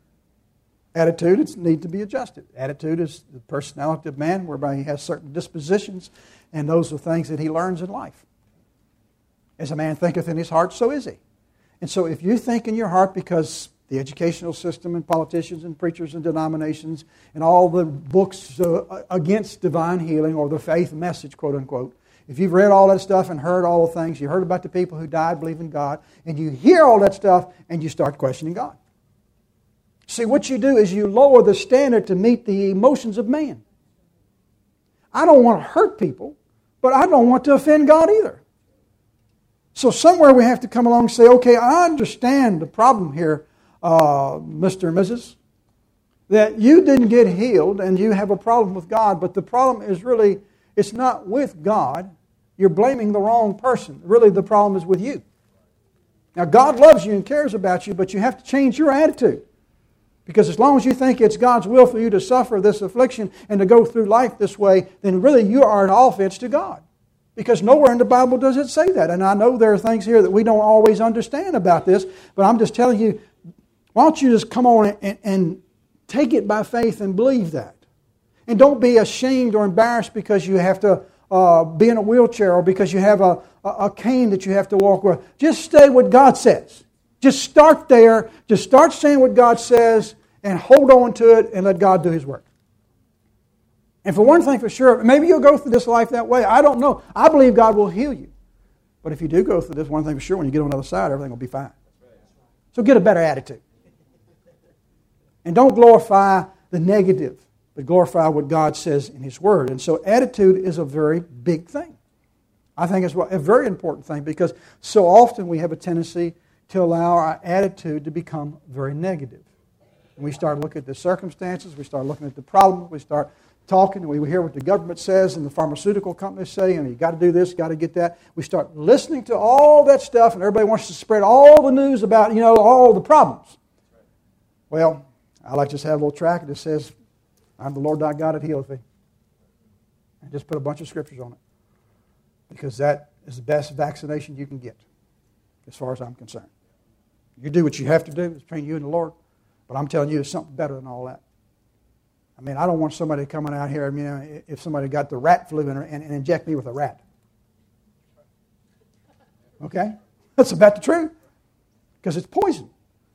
Attitude needs to be adjusted. Attitude is the personality of man, whereby he has certain dispositions, and those are things that he learns in life. As a man thinketh in his heart, so is he. And so if you think in your heart, because the educational system and politicians and preachers and denominations and all the books against divine healing or the faith message, quote unquote, if you've read all that stuff and heard all the things, you heard about the people who died believing God, and you hear all that stuff and you start questioning God. See, what you do is you lower the standard to meet the emotions of man. I don't want to hurt people, but I don't want to offend God either. So somewhere we have to come along and say, okay, I understand the problem here, Mr. and Mrs., that you didn't get healed and you have a problem with God, but the problem is really, it's not with God. You're blaming the wrong person. Really, the problem is with you. Now, God loves you and cares about you, but you have to change your attitude. Because as long as you think it's God's will for you to suffer this affliction and to go through life this way, then really you are an offense to God. Because nowhere in the Bible does it say that. And I know there are things here that we don't always understand about this, but I'm just telling you, why don't you just come on and take it by faith and believe that. And don't be ashamed or embarrassed because you have to be in a wheelchair or because you have a cane that you have to walk with. Just stay what God says. Just start there. Just start saying what God says and hold on to it and let God do His work. And for one thing for sure, maybe you'll go through this life that way. I don't know. I believe God will heal you. But if you do go through this, one thing for sure, when you get on the other side, everything will be fine. So get a better attitude. And don't glorify the negative, but glorify what God says in His Word. And so attitude is a very big thing. I think it's a very important thing because so often we have a tendency to allow our attitude to become very negative. And we start looking at the circumstances, we start looking at the problem, we start talking, and we hear what the government says and the pharmaceutical companies say, and you got to do this, got to get that. We start listening to all that stuff, and everybody wants to spread all the news about, all the problems. Well, I like to just have a little tract that says, I'm the Lord thy God that healeth thee. And just put a bunch of scriptures on it. Because that is the best vaccination you can get, as far as I'm concerned. You do what you have to do between you and the Lord, but I'm telling you, there's something better than all that. I mean, I don't want somebody coming out here, if somebody got the rat flu and inject me with a rat. Okay? That's about the truth. Because it's poison.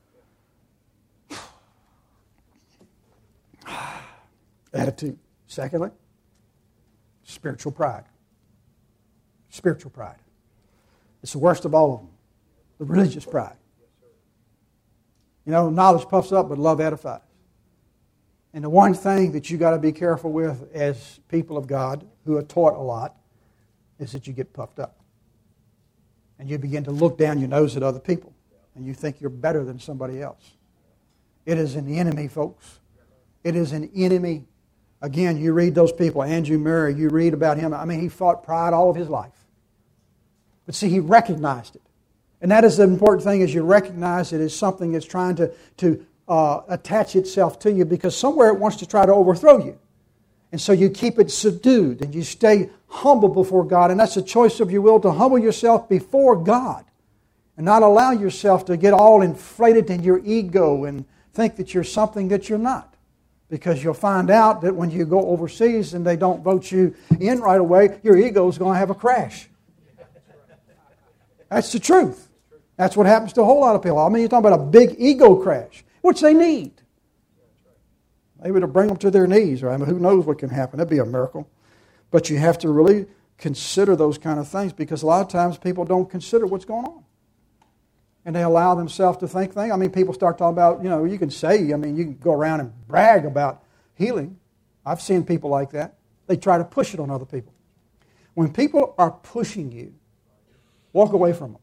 Attitude. Secondly, spiritual pride. Spiritual pride. It's the worst of all of them. The religious pride. Knowledge puffs up, but love edifies. And the one thing that you got to be careful with as people of God who are taught a lot is that you get puffed up. And you begin to look down your nose at other people. And you think you're better than somebody else. It is an enemy, folks. It is an enemy. Again, you read those people, Andrew Murray, you read about him. I mean, he fought pride all of his life. But see, he recognized it. And that is the important thing, is you recognize it as something that's trying to attach itself to you, because somewhere it wants to try to overthrow you. And so you keep it subdued and you stay humble before God. And that's a choice of your will, to humble yourself before God and not allow yourself to get all inflated in your ego and think that you're something that you're not. Because you'll find out that when you go overseas and they don't vote you in right away, your ego is going to have a crash. That's the truth. That's what happens to a whole lot of people. I mean, you're talking about a big ego crash, which they need. Maybe to bring them to their knees, right? I mean, who knows what can happen? That'd be a miracle. But you have to really consider those kind of things, because a lot of times people don't consider what's going on. And they allow themselves to think things. I mean, people start talking about, you can say, you can go around and brag about healing. I've seen people like that. They try to push it on other people. When people are pushing you, walk away from them.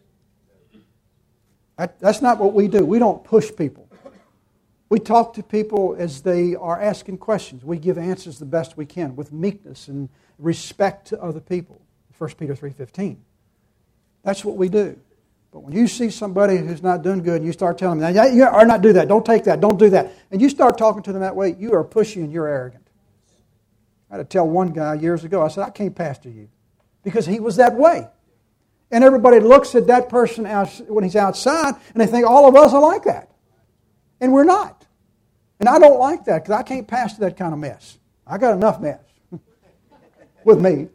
That's not what we do. We don't push people. We talk to people as they are asking questions. We give answers the best we can with meekness and respect to other people. 1 Peter 3:15. That's what we do. But when you see somebody who's not doing good and you start telling them, you are not do that, don't take that, don't do that, and you start talking to them that way, you are pushy and you're arrogant. I had to tell one guy years ago, I said, I can't pastor you, because he was that way. And everybody looks at that person when he's outside and they think all of us are like that. And we're not. And I don't like that, because I can't pastor that kind of mess. I got enough mess with me.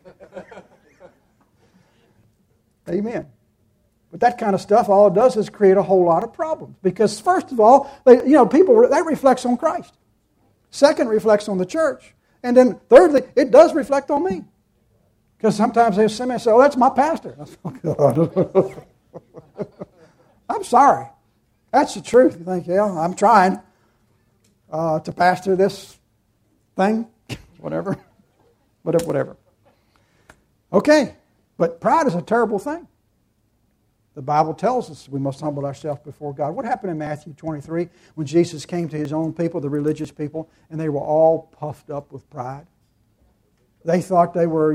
Amen. But that kind of stuff, all it does is create a whole lot of problems. Because first of all, people, that reflects on Christ. Second, reflects on the church. And then thirdly, it does reflect on me. Because sometimes they say, oh, that's my pastor. I'm sorry. That's the truth. You think, yeah, I'm trying to pastor this thing, whatever. Okay, but pride is a terrible thing. The Bible tells us we must humble ourselves before God. What happened in Matthew 23 when Jesus came to his own people, the religious people, and they were all puffed up with pride? They thought they were,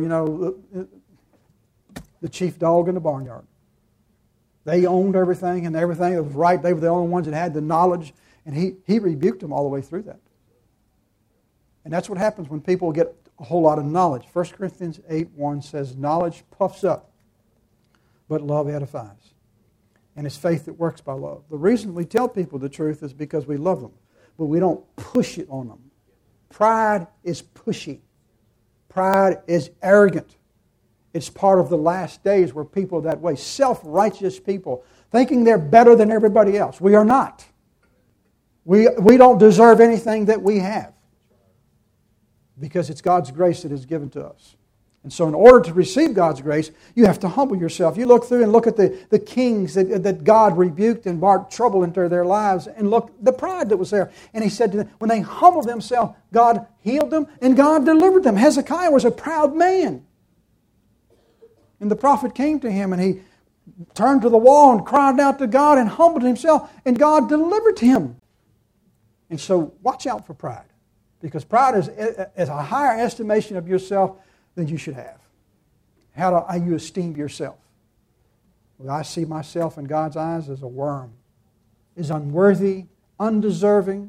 the chief dog in the barnyard. They owned everything, and everything that was right. They were the only ones that had the knowledge, and he rebuked them all the way through that. And that's what happens when people get a whole lot of knowledge. 1 Corinthians 8:1 says, knowledge puffs up, but love edifies. And it's faith that works by love. The reason we tell people the truth is because we love them, but we don't push it on them. Pride is pushy. Pride is arrogant. It's part of the last days where people are that way. Self-righteous people, thinking they're better than everybody else. We are not. We don't deserve anything that we have, because it's God's grace that is given to us. And so in order to receive God's grace, you have to humble yourself. You look through and look at the kings that God rebuked and brought trouble into their lives, and look the pride that was there. And he said to them, when they humbled themselves, God healed them and God delivered them. Hezekiah was a proud man. And the prophet came to him and he turned to the wall and cried out to God and humbled himself, and God delivered him. And so watch out for pride, Because pride is a higher estimation of yourself than you should have. How do you esteem yourself? Well, I see myself in God's eyes as a worm, is unworthy, undeserving.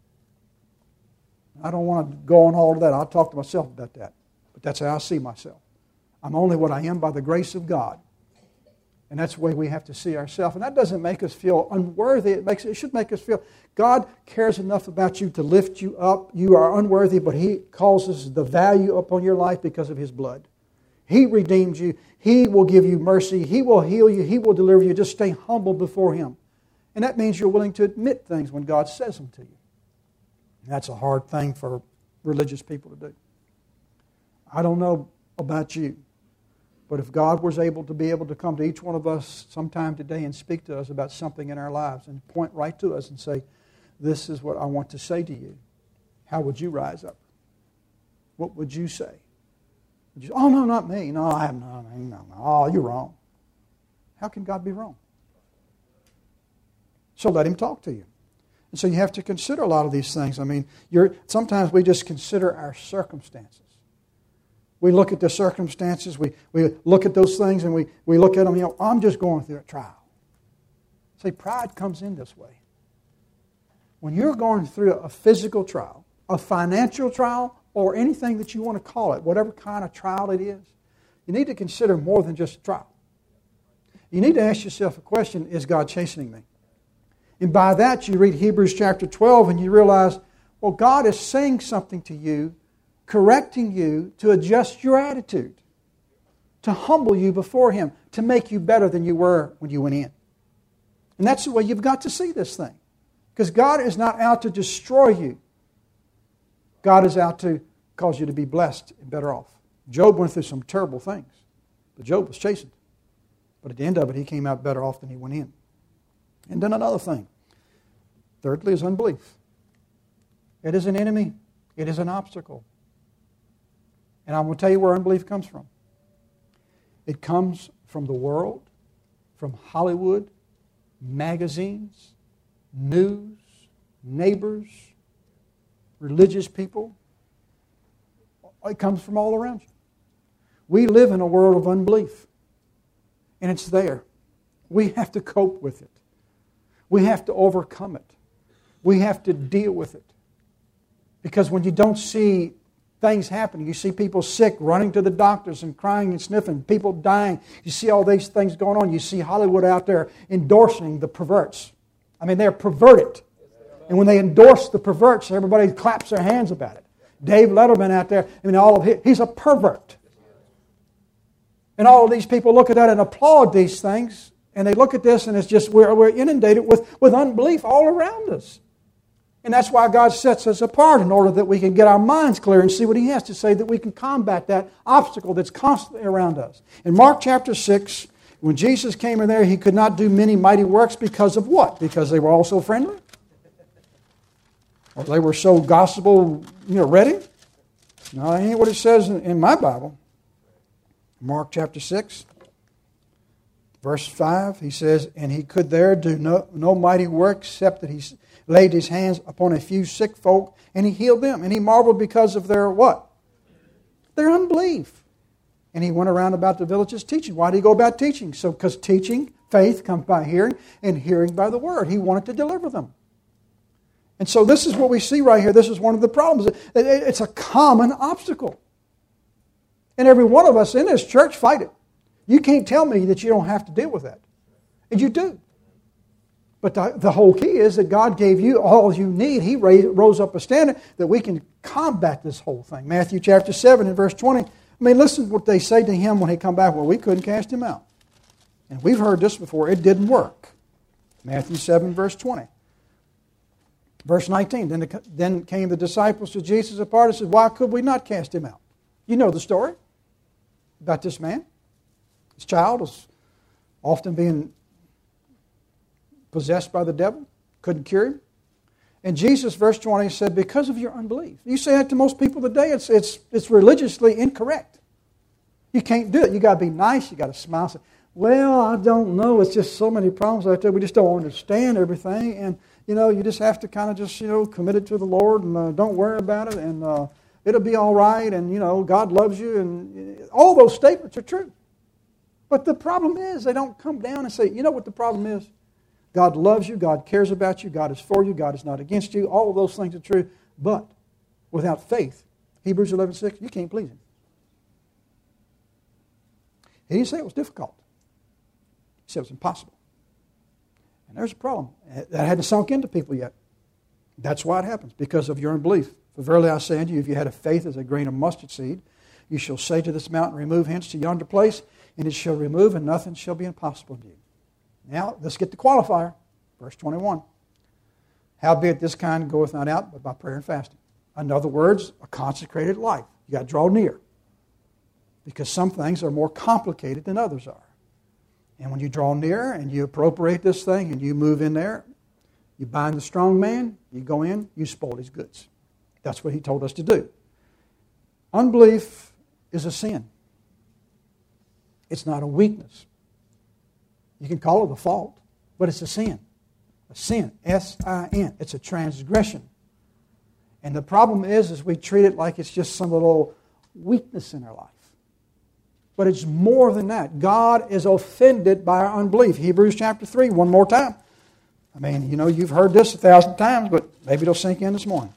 I don't want to go on all of that. I'll talk to myself about that. But that's how I see myself. I'm only what I am by the grace of God. And that's the way we have to see ourselves. And that doesn't make us feel unworthy. It should make us feel God cares enough about you to lift you up. You are unworthy, but He causes the value upon your life because of His blood. He redeems you. He will give you mercy. He will heal you. He will deliver you. Just stay humble before Him. And that means you're willing to admit things when God says them to you. And that's a hard thing for religious people to do. I don't know about you, but if God was able to come to each one of us sometime today and speak to us about something in our lives and point right to us and say, this is what I want to say to you, how would you rise up? What would you say? Would you, oh, no, not me. No, I have no. Oh, you're wrong. How can God be wrong? So let Him talk to you. And so you have to consider a lot of these things. I mean, sometimes we just consider our circumstances. We look at the circumstances, we look at those things, and we look at them, I'm just going through a trial. See, pride comes in this way. When you're going through a physical trial, a financial trial, or anything that you want to call it, whatever kind of trial it is, you need to consider more than just a trial. You need to ask yourself a question, is God chastening me? And by that you read Hebrews chapter 12 and you realize, well, God is saying something to you, correcting you to adjust your attitude, to humble you before Him, to make you better than you were when you went in. And that's the way you've got to see this thing. Because God is not out to destroy you. God is out to cause you to be blessed and better off. Job went through some terrible things, but Job was chastened. But at the end of it, he came out better off than he went in. And then another thing. Thirdly is unbelief. It is an enemy. It is an obstacle. And I'm going to tell you where unbelief comes from. It comes from the world, from Hollywood, magazines, news, neighbors, religious people. It comes from all around you. We live in a world of unbelief. And it's there. We have to cope with it. We have to overcome it. We have to deal with it. Because when you don't see things happening, you see people sick, running to the doctors and crying and sniffing, people dying. You see all these things going on. You see Hollywood out there endorsing the perverts. I mean, they're perverted. And when they endorse the perverts, everybody claps their hands about it. Dave Letterman out there, I mean, he's a pervert. And all of these people look at that and applaud these things. And they look at this and it's just, we're inundated with unbelief all around us. And that's why God sets us apart, in order that we can get our minds clear and see what He has to say, that we can combat that obstacle that's constantly around us. In Mark chapter 6, when Jesus came in there, He could not do many mighty works because of what? Because they were all so friendly? Or they were so gospel, ready? No, that ain't what it says in my Bible. Mark chapter 6. Verse 5, he says, and He could there do no mighty work except that He laid His hands upon a few sick folk and He healed them. And He marveled because of their what? Their unbelief. And He went around about the villages teaching. Why did He go about teaching? So, because teaching, faith comes by hearing, and hearing by the Word. He wanted to deliver them. And so this is what we see right here. This is one of the problems. It's a common obstacle. And every one of us in this church fight it. You can't tell me that you don't have to deal with that. And you do. But the whole key is that God gave you all you need. He rose up a standard that we can combat this whole thing. Matthew chapter 7 and verse 20. I mean, listen to what they say to Him when He come back. Well, we couldn't cast him out. And we've heard this before. It didn't work. Matthew 7 verse 20. Verse 19. Then came the disciples to Jesus apart and said, why could we not cast him out? You know the story about this man. His child was often being possessed by the devil, couldn't cure him. And Jesus, verse 20, said, because of your unbelief. You say that to most people today, it's religiously incorrect. You can't do it. You got to be nice, you got to smile. Well, I don't know. It's just so many problems out there. We just don't understand everything. And, you just have to kind of just, commit it to the Lord and don't worry about it. And it'll be all right. And, God loves you. And all those statements are true. But the problem is they don't come down and say, you know what the problem is? God loves you. God cares about you. God is for you. God is not against you. All of those things are true. But without faith, Hebrews 11:6, you can't please Him. He didn't say it was difficult. He said it was impossible. And there's a problem. That hadn't sunk into people yet. That's why it happens, because of your unbelief. For verily I say unto you, if you had a faith as a grain of mustard seed, you shall say to this mountain, remove hence to yonder place, and it shall remove, and nothing shall be impossible to you. Now, let's get the qualifier. Verse 21. Howbeit this kind goeth not out but by prayer and fasting. In other words, a consecrated life. You got to draw near. Because some things are more complicated than others are. And when you draw near and you appropriate this thing and you move in there, you bind the strong man, you go in, you spoil his goods. That's what he told us to do. Unbelief is a sin. It's not a weakness. You can call it a fault, but it's a sin. A sin, S-I-N. It's a transgression. And the problem is we treat it like it's just some little weakness in our life. But it's more than that. God is offended by our unbelief. Hebrews chapter 3, one more time. I mean, you've heard this 1,000 times, but maybe it'll sink in this morning.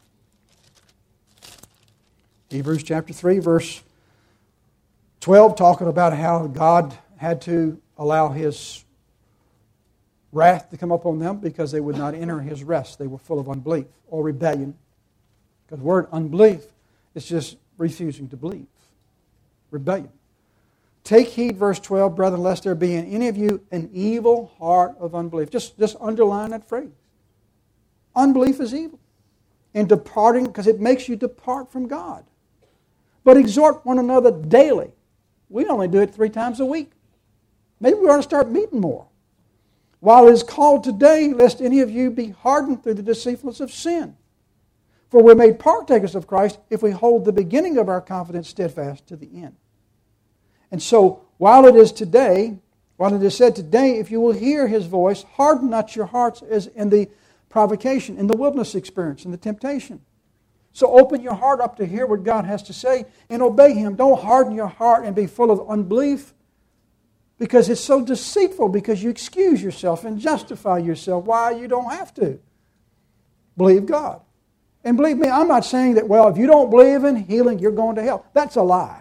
Hebrews chapter 3, verse 12, talking about how God had to allow His wrath to come upon them because they would not enter His rest. They were full of unbelief or rebellion. Because the word unbelief is just refusing to believe. Rebellion. Take heed, verse 12, brethren, lest there be in any of you an evil heart of unbelief. Just underline that phrase. Unbelief is evil. And departing, because it makes you depart from God. But exhort one another daily. We only do it 3 times a week. Maybe we ought to start meeting more. While it is called today, lest any of you be hardened through the deceitfulness of sin. For we're made partakers of Christ if we hold the beginning of our confidence steadfast to the end. And so, while it is said today, if you will hear His voice, harden not your hearts as in the provocation, in the wilderness experience, in the temptation. So open your heart up to hear what God has to say and obey Him. Don't harden your heart and be full of unbelief because it's so deceitful, because you excuse yourself and justify yourself why you don't have to. Believe God. And believe me, I'm not saying that, if you don't believe in healing, you're going to hell. That's a lie.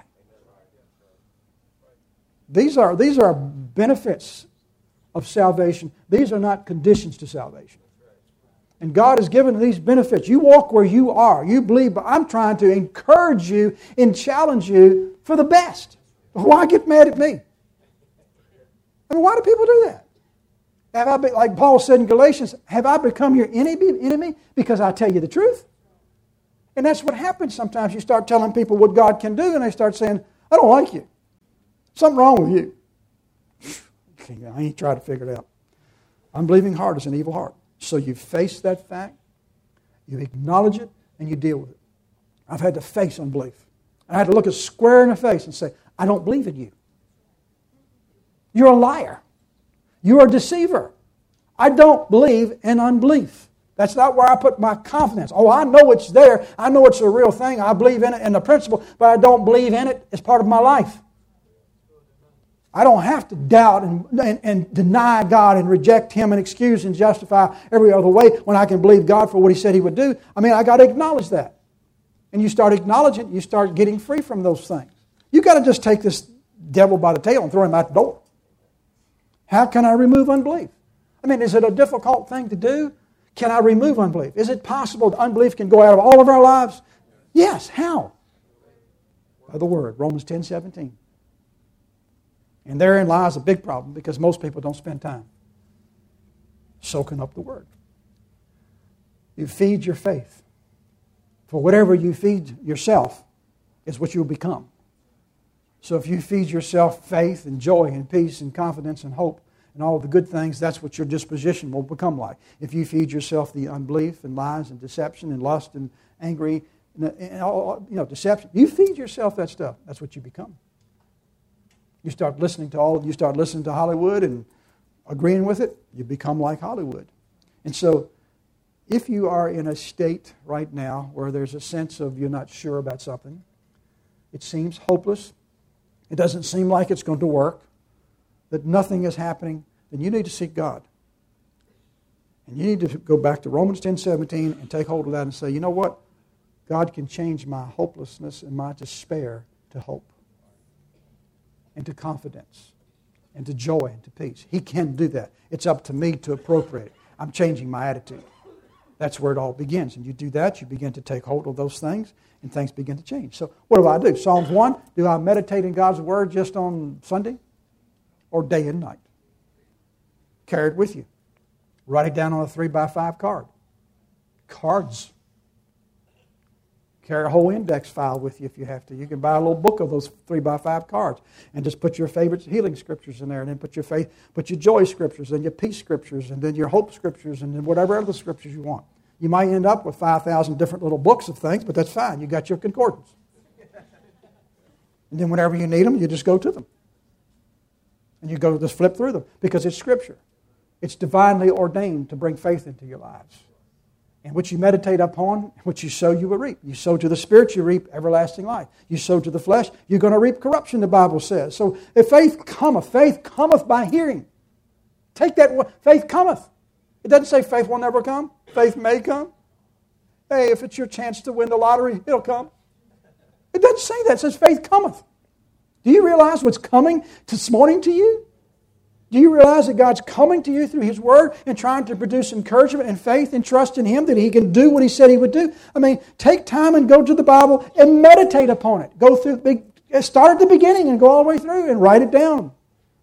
These are benefits of salvation. These are not conditions to salvation. And God has given these benefits. You walk where you are. You believe, but I'm trying to encourage you and challenge you for the best. Why get mad at me? I mean, why do people do that? Have I been, like Paul said in Galatians, have I become your enemy because I tell you the truth? And that's what happens sometimes. You start telling people what God can do, and they start saying, I don't like you. Something wrong with you. I ain't trying to figure it out. Unbelieving heart is an evil heart. So you face that fact, you acknowledge it, and you deal with it. I've had to face unbelief. I had to look it square in the face and say, I don't believe in you. You're a liar. You're a deceiver. I don't believe in unbelief. That's not where I put my confidence. Oh, I know it's there. I know it's a real thing. I believe in it in the principle, but I don't believe in it as part of my life. I don't have to doubt and deny God and reject Him and excuse and justify every other way when I can believe God for what He said He would do. I mean, I got to acknowledge that. And you start acknowledging it, you start getting free from those things. You got to just take this devil by the tail and throw him out the door. How can I remove unbelief? I mean, is it a difficult thing to do? Can I remove unbelief? Is it possible that unbelief can go out of all of our lives? Yes. How? By the Word, Romans 10:17. And therein lies a big problem because most people don't spend time soaking up the Word. You feed your faith. For whatever you feed yourself is what you'll become. So if you feed yourself faith and joy and peace and confidence and hope and all the good things, that's what your disposition will become like. If you feed yourself the unbelief and lies and deception and lust and angry and all, deception, you feed yourself that stuff, that's what you become. You start listening to Hollywood and agreeing with it, you become like Hollywood. And so, if you are in a state right now where there's a sense of you're not sure about something, it seems hopeless, it doesn't seem like it's going to work, that nothing is happening, then you need to seek God. And you need to go back to Romans 10:17 and take hold of that and say, you know what? God can change my hopelessness and my despair to hope and to confidence and to joy and to peace. He can do that. It's up to me to appropriate it. I'm changing my attitude. That's where it all begins. And you do that, you begin to take hold of those things, and things begin to change. So what do I do? Psalms 1, do I meditate in God's Word just on Sunday or day and night? Carry it with you. Write it down on a 3x5 card. Cards. Carry a whole index file with you if you have to. You can buy a little book of those 3x5 cards and just put your favorite healing scriptures in there, and then put your joy scriptures, and your peace scriptures, and then your hope scriptures, and then whatever other scriptures you want. You might end up with 5,000 different little books of things, but that's fine. You got your concordance. And then whenever you need them, you just go to them. And you go just flip through them because it's Scripture. It's divinely ordained to bring faith into your lives. And what you meditate upon, what you sow, you will reap. You sow to the Spirit, you reap everlasting life. You sow to the flesh, you're going to reap corruption, the Bible says. So if faith cometh by hearing. Take that word, faith cometh. It doesn't say faith will never come. Faith may come. Hey, if it's your chance to win the lottery, it'll come. It doesn't say that. It says faith cometh. Do you realize what's coming this morning to you? Do you realize that God's coming to you through His Word and trying to produce encouragement and faith and trust in Him that He can do what He said He would do? I mean, take time and go to the Bible and meditate upon it. Go through start at the beginning and go all the way through and write it down.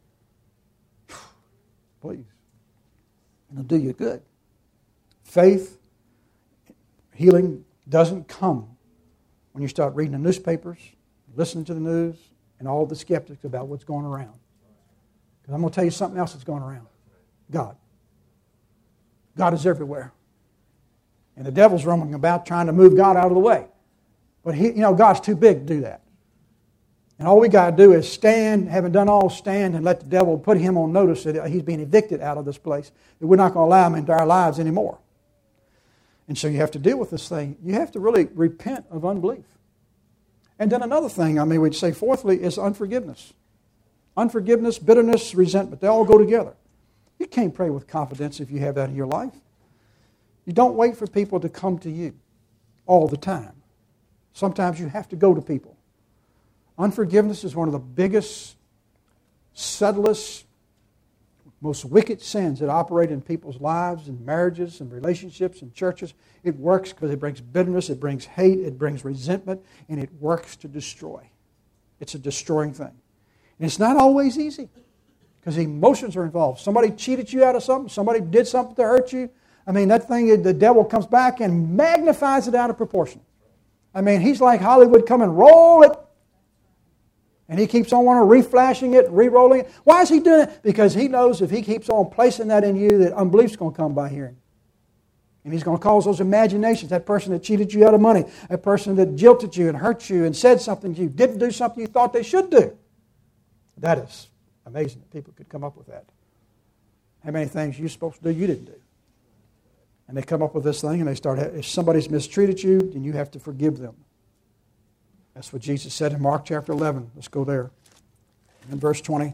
Please. It'll do you good. Faith, healing doesn't come when you start reading the newspapers, listening to the news, and all the skeptics about what's going around. Because I'm going to tell you something else that's going around. God. God is everywhere. And the devil's roaming about trying to move God out of the way. But God's too big to do that. And all we got to do is stand, having done all, stand and let the devil put him on notice that he's being evicted out of this place. That we're not going to allow him into our lives anymore. And so you have to deal with this thing. You have to really repent of unbelief. And then another thing, we'd say fourthly, is unforgiveness. Unforgiveness, bitterness, resentment, they all go together. You can't pray with confidence if you have that in your life. You don't wait for people to come to you all the time. Sometimes you have to go to people. Unforgiveness is one of the biggest, subtlest, most wicked sins that operate in people's lives and marriages and relationships and churches. It works because it brings bitterness, it brings hate, it brings resentment, and it works to destroy. It's a destroying thing. And it's not always easy because emotions are involved. Somebody cheated you out of something. Somebody did something to hurt you. That thing, the devil comes back and magnifies it out of proportion. He's like Hollywood, come and roll it. And he keeps on wanting to reflashing it, re-rolling it. Why is he doing it? Because he knows if he keeps on placing that in you, that unbelief's going to come by hearing. And he's going to cause those imaginations. That person that cheated you out of money, that person that jilted you and hurt you and said something to you, didn't do something you thought they should do. That is amazing that people could come up with that. How many things you're supposed to do you didn't do? And they come up with this thing and they start, if somebody's mistreated you, then you have to forgive them. That's what Jesus said in Mark chapter 11. Let's go there. In verse 25.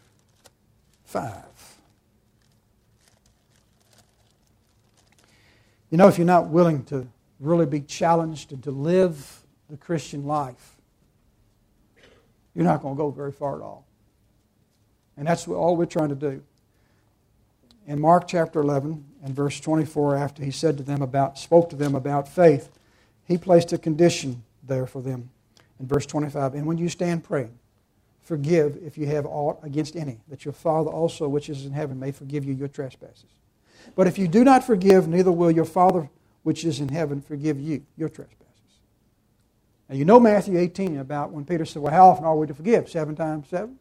If you're not willing to really be challenged and to live the Christian life, you're not going to go very far at all. And that's all we're trying to do. In Mark chapter 11 and verse 24, after he spoke to them about faith, he placed a condition there for them. In verse 25, and when you stand praying, forgive if you have aught against any, that your Father also which is in heaven may forgive you your trespasses. But if you do not forgive, neither will your Father which is in heaven forgive you your trespasses. Now you know Matthew 18 about when Peter said, well, how often are we to forgive? 7 times 7?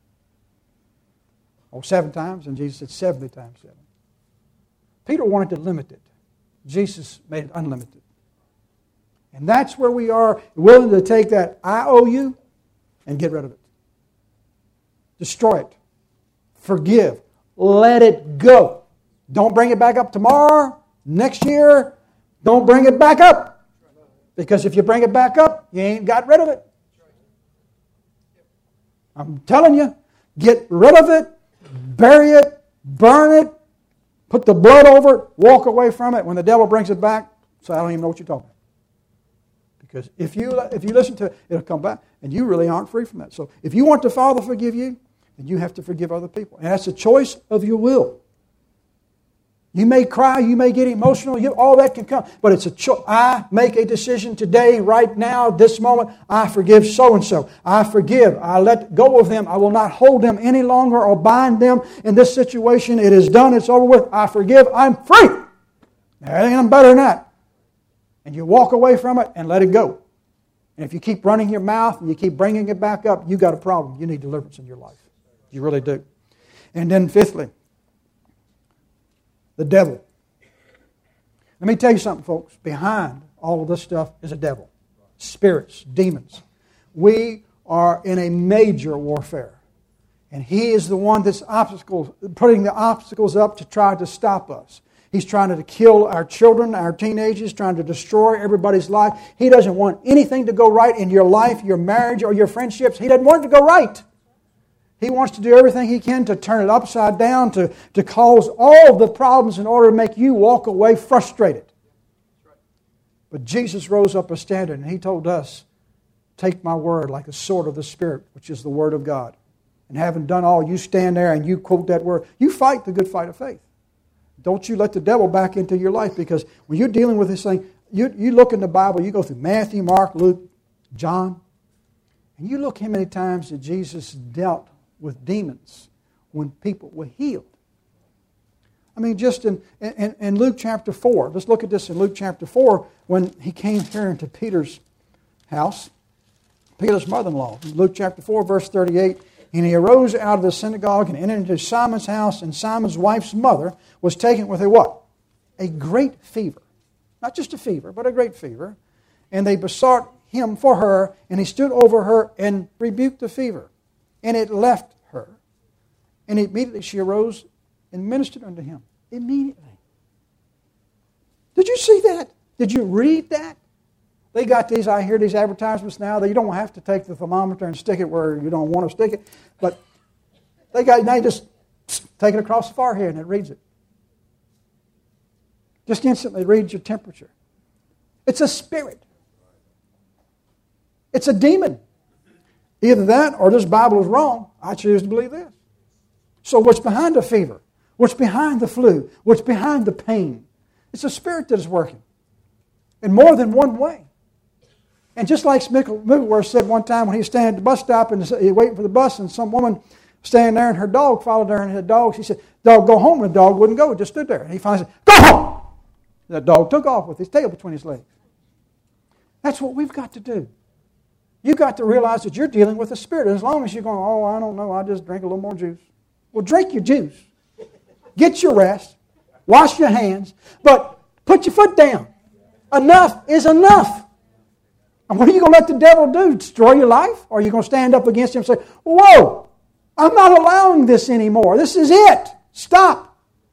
Or 7 times? And Jesus said 70 times 7. Peter wanted to limit it. Jesus made it unlimited. And that's where we are willing to take that I owe you and get rid of it. Destroy it. Forgive. Let it go. Don't bring it back up tomorrow, next year. Don't bring it back up. Because if you bring it back up, you ain't got rid of it. I'm telling you, get rid of it, bury it, burn it, put the blood over it, walk away from it. When the devil brings it back, so I don't even know what you're talking about. Because if you listen to it, it'll come back, and you really aren't free from that. So if you want the Father to forgive you, then you have to forgive other people. And that's a choice of your will. You may cry, you may get emotional, all that can come. But it's a choice. I make a decision today, right now, this moment. I forgive so-and-so. I forgive. I let go of them. I will not hold them any longer or bind them in this situation. It is done. It's over with. I forgive. I'm free. There ain't nothing better than that. And you walk away from it and let it go. And if you keep running your mouth and you keep bringing it back up, you got a problem. You need deliverance in your life. You really do. And then fifthly, the devil. Let me tell you something, folks. Behind all of this stuff is a devil. Spirits, demons. We are in a major warfare. And he is the one that's putting the obstacles up to try to stop us. He's trying to kill our children, our teenagers, trying to destroy everybody's life. He doesn't want anything to go right in your life, your marriage, or your friendships. He doesn't want it to go right. He wants to do everything he can to turn it upside down, to cause all the problems in order to make you walk away frustrated. But Jesus rose up a standard and He told us, take my word like a sword of the Spirit, which is the Word of God. And having done all, you stand there and you quote that word. You fight the good fight of faith. Don't you let the devil back into your life, because when you're dealing with this thing, you look in the Bible, you go through Matthew, Mark, Luke, John, and you look how many times that Jesus dealt with demons when people were healed. I mean, just in Luke chapter 4, let's look at this in Luke chapter 4, when He came here into Peter's house, Peter's mother-in-law. Luke chapter 4, verse 38, and He arose out of the synagogue and entered into Simon's house, and Simon's wife's mother was taken with a what? A great fever. Not just a fever, but a great fever. And they besought Him for her, and He stood over her and rebuked the fever. And it left her. And immediately she arose and ministered unto him. Immediately. Did you see that? Did you read that? They got these, I hear these advertisements now that you don't have to take the thermometer and stick it where you don't want to stick it. But they just take it across the forehead and it reads it. Just instantly reads your temperature. It's a spirit. It's a demon. Either that or this Bible is wrong. I choose to believe this. So what's behind the fever? What's behind the flu? What's behind the pain? It's a spirit that is working in more than one way. And just like Mickleworth said one time when he was standing at the bus stop and he was waiting for the bus, and some woman standing there and her dog followed her and had dogs. He said, "Dog, go home." And the dog wouldn't go. It just stood there. And he finally said, "Go home!" And that dog took off with his tail between his legs. That's what we've got to do. You've got to realize that you're dealing with a spirit. As long as you're going, "Oh, I don't know, I'll just drink a little more juice." Well, drink your juice. Get your rest. Wash your hands. But put your foot down. Enough is enough. And what are you going to let the devil do? Destroy your life? Or are you going to stand up against him and say, "Whoa, I'm not allowing this anymore. This is it. Stop."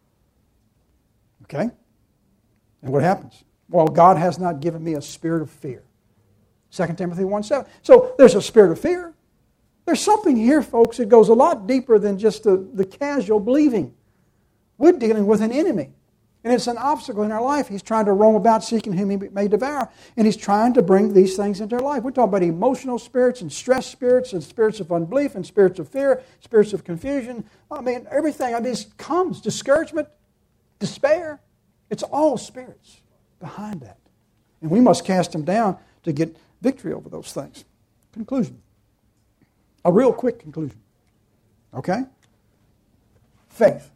Okay? And what happens? Well, God has not given me a spirit of fear. 2 Timothy 1:7. So there's a spirit of fear. There's something here, folks, that goes a lot deeper than just the casual believing. We're dealing with an enemy. And it's an obstacle in our life. He's trying to roam about seeking whom He may devour. And he's trying to bring these things into our life. We're talking about emotional spirits and stress spirits and spirits of unbelief and spirits of fear, spirits of confusion. I mean, everything. I mean, it comes. Discouragement, despair. It's all spirits behind that. And we must cast them down to get victory over those things. Conclusion. A real quick conclusion. Okay? Faith.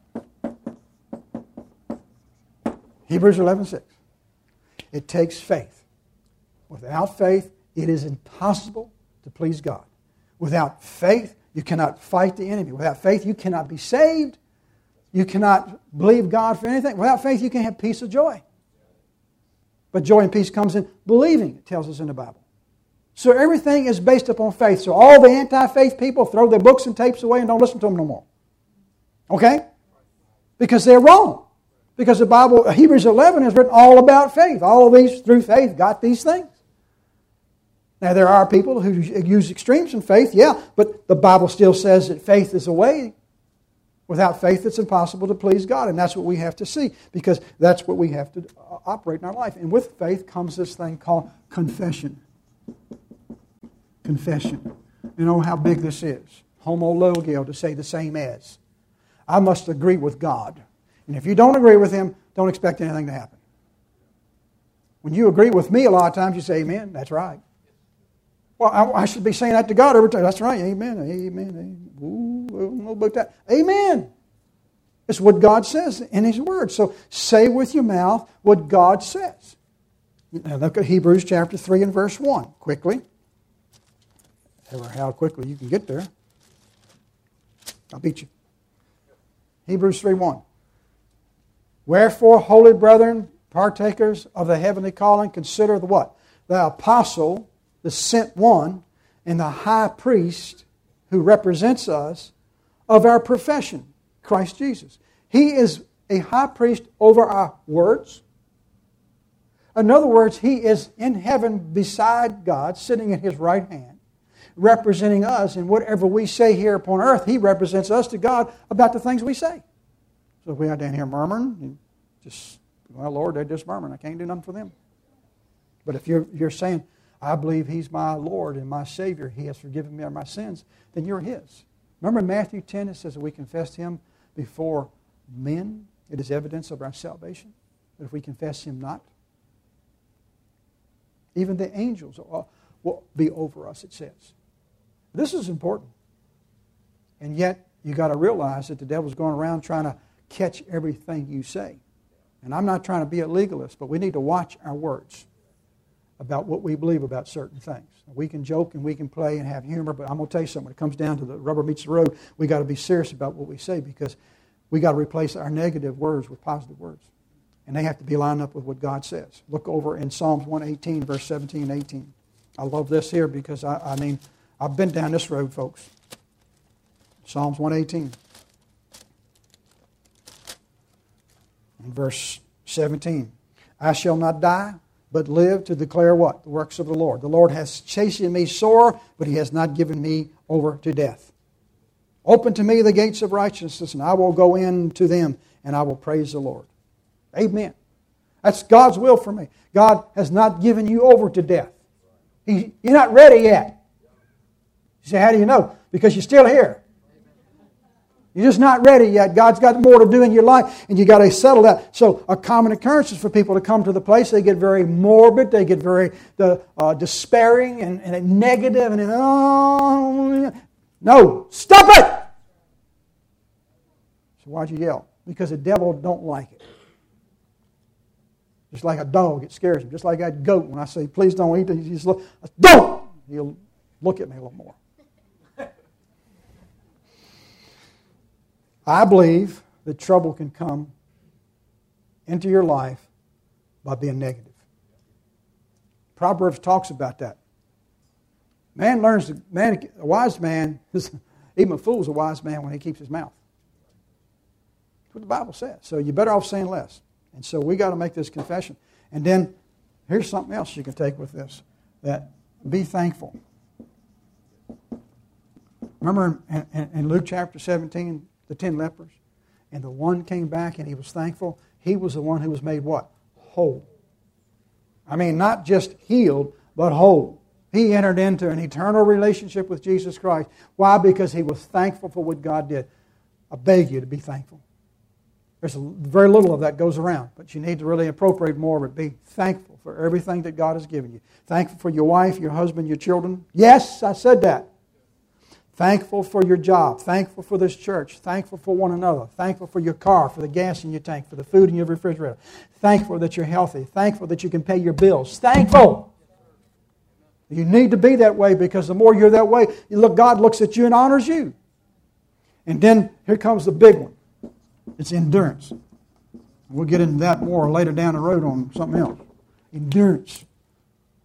Hebrews 11:6. It takes faith. Without faith, it is impossible to please God. Without faith, you cannot fight the enemy. Without faith, you cannot be saved. You cannot believe God for anything. Without faith, you can't have peace or joy. But joy and peace comes in believing, it tells us in the Bible. So everything is based upon faith. So all the anti-faith people throw their books and tapes away and don't listen to them no more. Okay? Because they're wrong. Because the Bible, Hebrews 11 is written all about faith. All of these, through faith, got these things. Now there are people who use extremes in faith, yeah, but the Bible still says that faith is a way. Without faith, it's impossible to please God. And that's what we have to see, because that's what we have to operate in our life. And with faith comes this thing called confession. Confession. You know how big this is. Homologio, to say the same as. I must agree with God. And if you don't agree with Him, don't expect anything to happen. When you agree with me, a lot of times you say, amen, that's right. Well, I should be saying that to God every time. That's right, amen, amen. Ooh, I don't know about that. Amen. It's what God says in His Word. So say with your mouth what God says. Now look at Hebrews chapter 3 and verse 1, quickly. Ever how quickly you can get there. I'll beat you. Hebrews 3:1. Wherefore, holy brethren, partakers of the heavenly calling, consider the what? The apostle, the sent one, and the high priest who represents us of our profession, Christ Jesus. He is a high priest over our words. In other words, He is in heaven beside God, sitting at His right hand, representing us, and whatever we say here upon earth, He represents us to God about the things we say. So if we are down here murmuring, well, Lord, they're just murmuring. I can't do nothing for them. But if you're saying, I believe He's my Lord and my Savior, He has forgiven me of my sins, then you're His. Remember in Matthew 10, it says that we confess Him before men. It is evidence of our salvation. But if we confess Him not, even the angels will be over us, it says. This is important. And yet, you got to realize that the devil's going around trying to catch everything you say. And I'm not trying to be a legalist, but we need to watch our words about what we believe about certain things. We can joke and we can play and have humor, but I'm going to tell you something. When it comes down to the rubber meets the road, we got to be serious about what we say, because we got to replace our negative words with positive words. And they have to be lined up with what God says. Look over in Psalms 118, verse 17 and 18. I love this here because, I've been down this road, folks. Psalms 118. In verse 17. I shall not die, but live to declare what? The works of the Lord. The Lord has chastened me sore, but He has not given me over to death. Open to me the gates of righteousness, and I will go in to them, and I will praise the Lord. Amen. That's God's will for me. God has not given you over to death. You're not ready yet. You say, how do you know? Because you're still here. You're just not ready yet. God's got more to do in your life, and you got to settle that. So a common occurrence is for people to come to the place, they get very morbid, they get very despairing and negative, and no, stop it! So why'd you yell? Because the devil don't like it. Just like a dog, it scares him. Just like that goat, when I say, please don't eat it, he just look, don't! He'll look at me a little more. I believe that trouble can come into your life by being negative. Proverbs talks about that. A wise man, even a fool's a wise man when he keeps his mouth. That's what the Bible says. So you're better off saying less. And so we got to make this confession. And then here's something else you can take with this. That be thankful. Remember in Luke chapter 17, the 10 lepers, and the one came back and he was thankful. He was the one who was made what? Whole. I mean, not just healed, but whole. He entered into an eternal relationship with Jesus Christ. Why? Because he was thankful for what God did. I beg you to be thankful. There's very little of that goes around, but you need to really appropriate more of it. Be thankful for everything that God has given you. Thankful for your wife, your husband, your children. Yes, I said that. Thankful for your job. Thankful for this church. Thankful for one another. Thankful for your car, for the gas in your tank, for the food in your refrigerator. Thankful that you're healthy. Thankful that you can pay your bills. Thankful. You need to be that way, because the more you're that way, God looks at you and honors you. And then here comes the big one. It's endurance. We'll get into that more later down the road on something else. Endurance.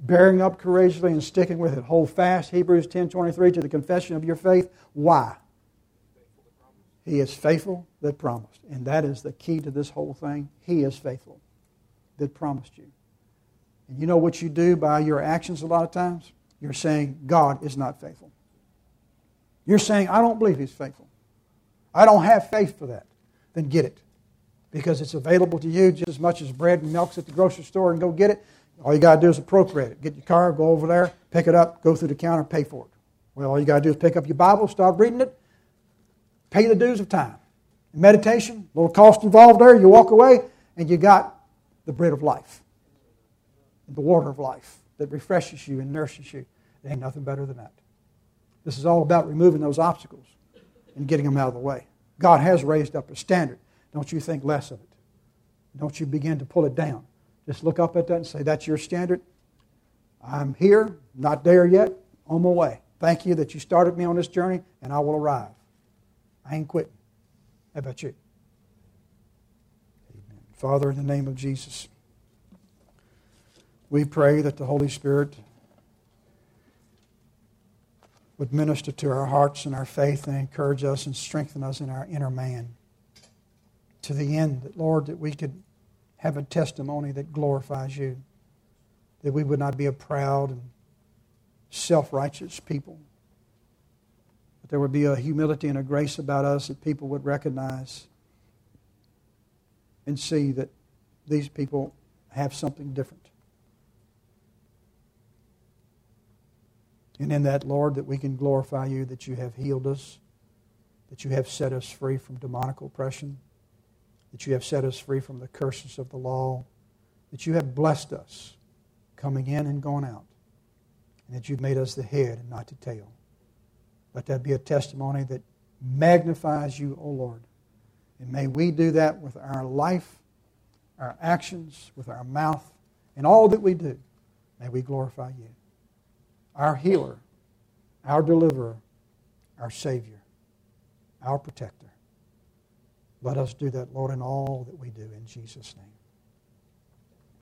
bearing up courageously and sticking with it. Hold fast, Hebrews 10:23, to the confession of your faith. Why? He is faithful that promised. And that is the key to this whole thing. He is faithful that promised you. And you know what you do by your actions a lot of times? You're saying God is not faithful. You're saying, I don't believe He's faithful. I don't have faith for that. Then get it. Because it's available to you just as much as bread and milk's at the grocery store, and go get it. All you got to do is appropriate it. Get your car, go over there, pick it up, go through the counter, pay for it. Well, all you got to do is pick up your Bible, start reading it, pay the dues of time. Meditation, a little cost involved there, you walk away, and you got the bread of life, the water of life that refreshes you and nourishes you. There ain't nothing better than that. This is all about removing those obstacles and getting them out of the way. God has raised up a standard. Don't you think less of it. Don't you begin to pull it down. Just look up at that and say, that's your standard. I'm here, not there yet, on my way. Thank you that you started me on this journey, and I will arrive. I ain't quitting. How about you? Amen. Father, in the name of Jesus, we pray that the Holy Spirit would minister to our hearts and our faith and encourage us and strengthen us in our inner man, to the end that, Lord, that we could have a testimony that glorifies you, that we would not be a proud and self-righteous people, but there would be a humility and a grace about us that people would recognize and see that these people have something different. And in that, Lord, that we can glorify you, that you have healed us, that you have set us free from demonic oppression, that you have set us free from the curses of the law, that you have blessed us coming in and going out, and that you've made us the head and not the tail. Let that be a testimony that magnifies you, O Lord. And may we do that with our life, our actions, with our mouth, and all that we do. May we glorify you. Our healer, our deliverer, our Savior, our protector. Let us do that, Lord, in all that we do, in Jesus' name.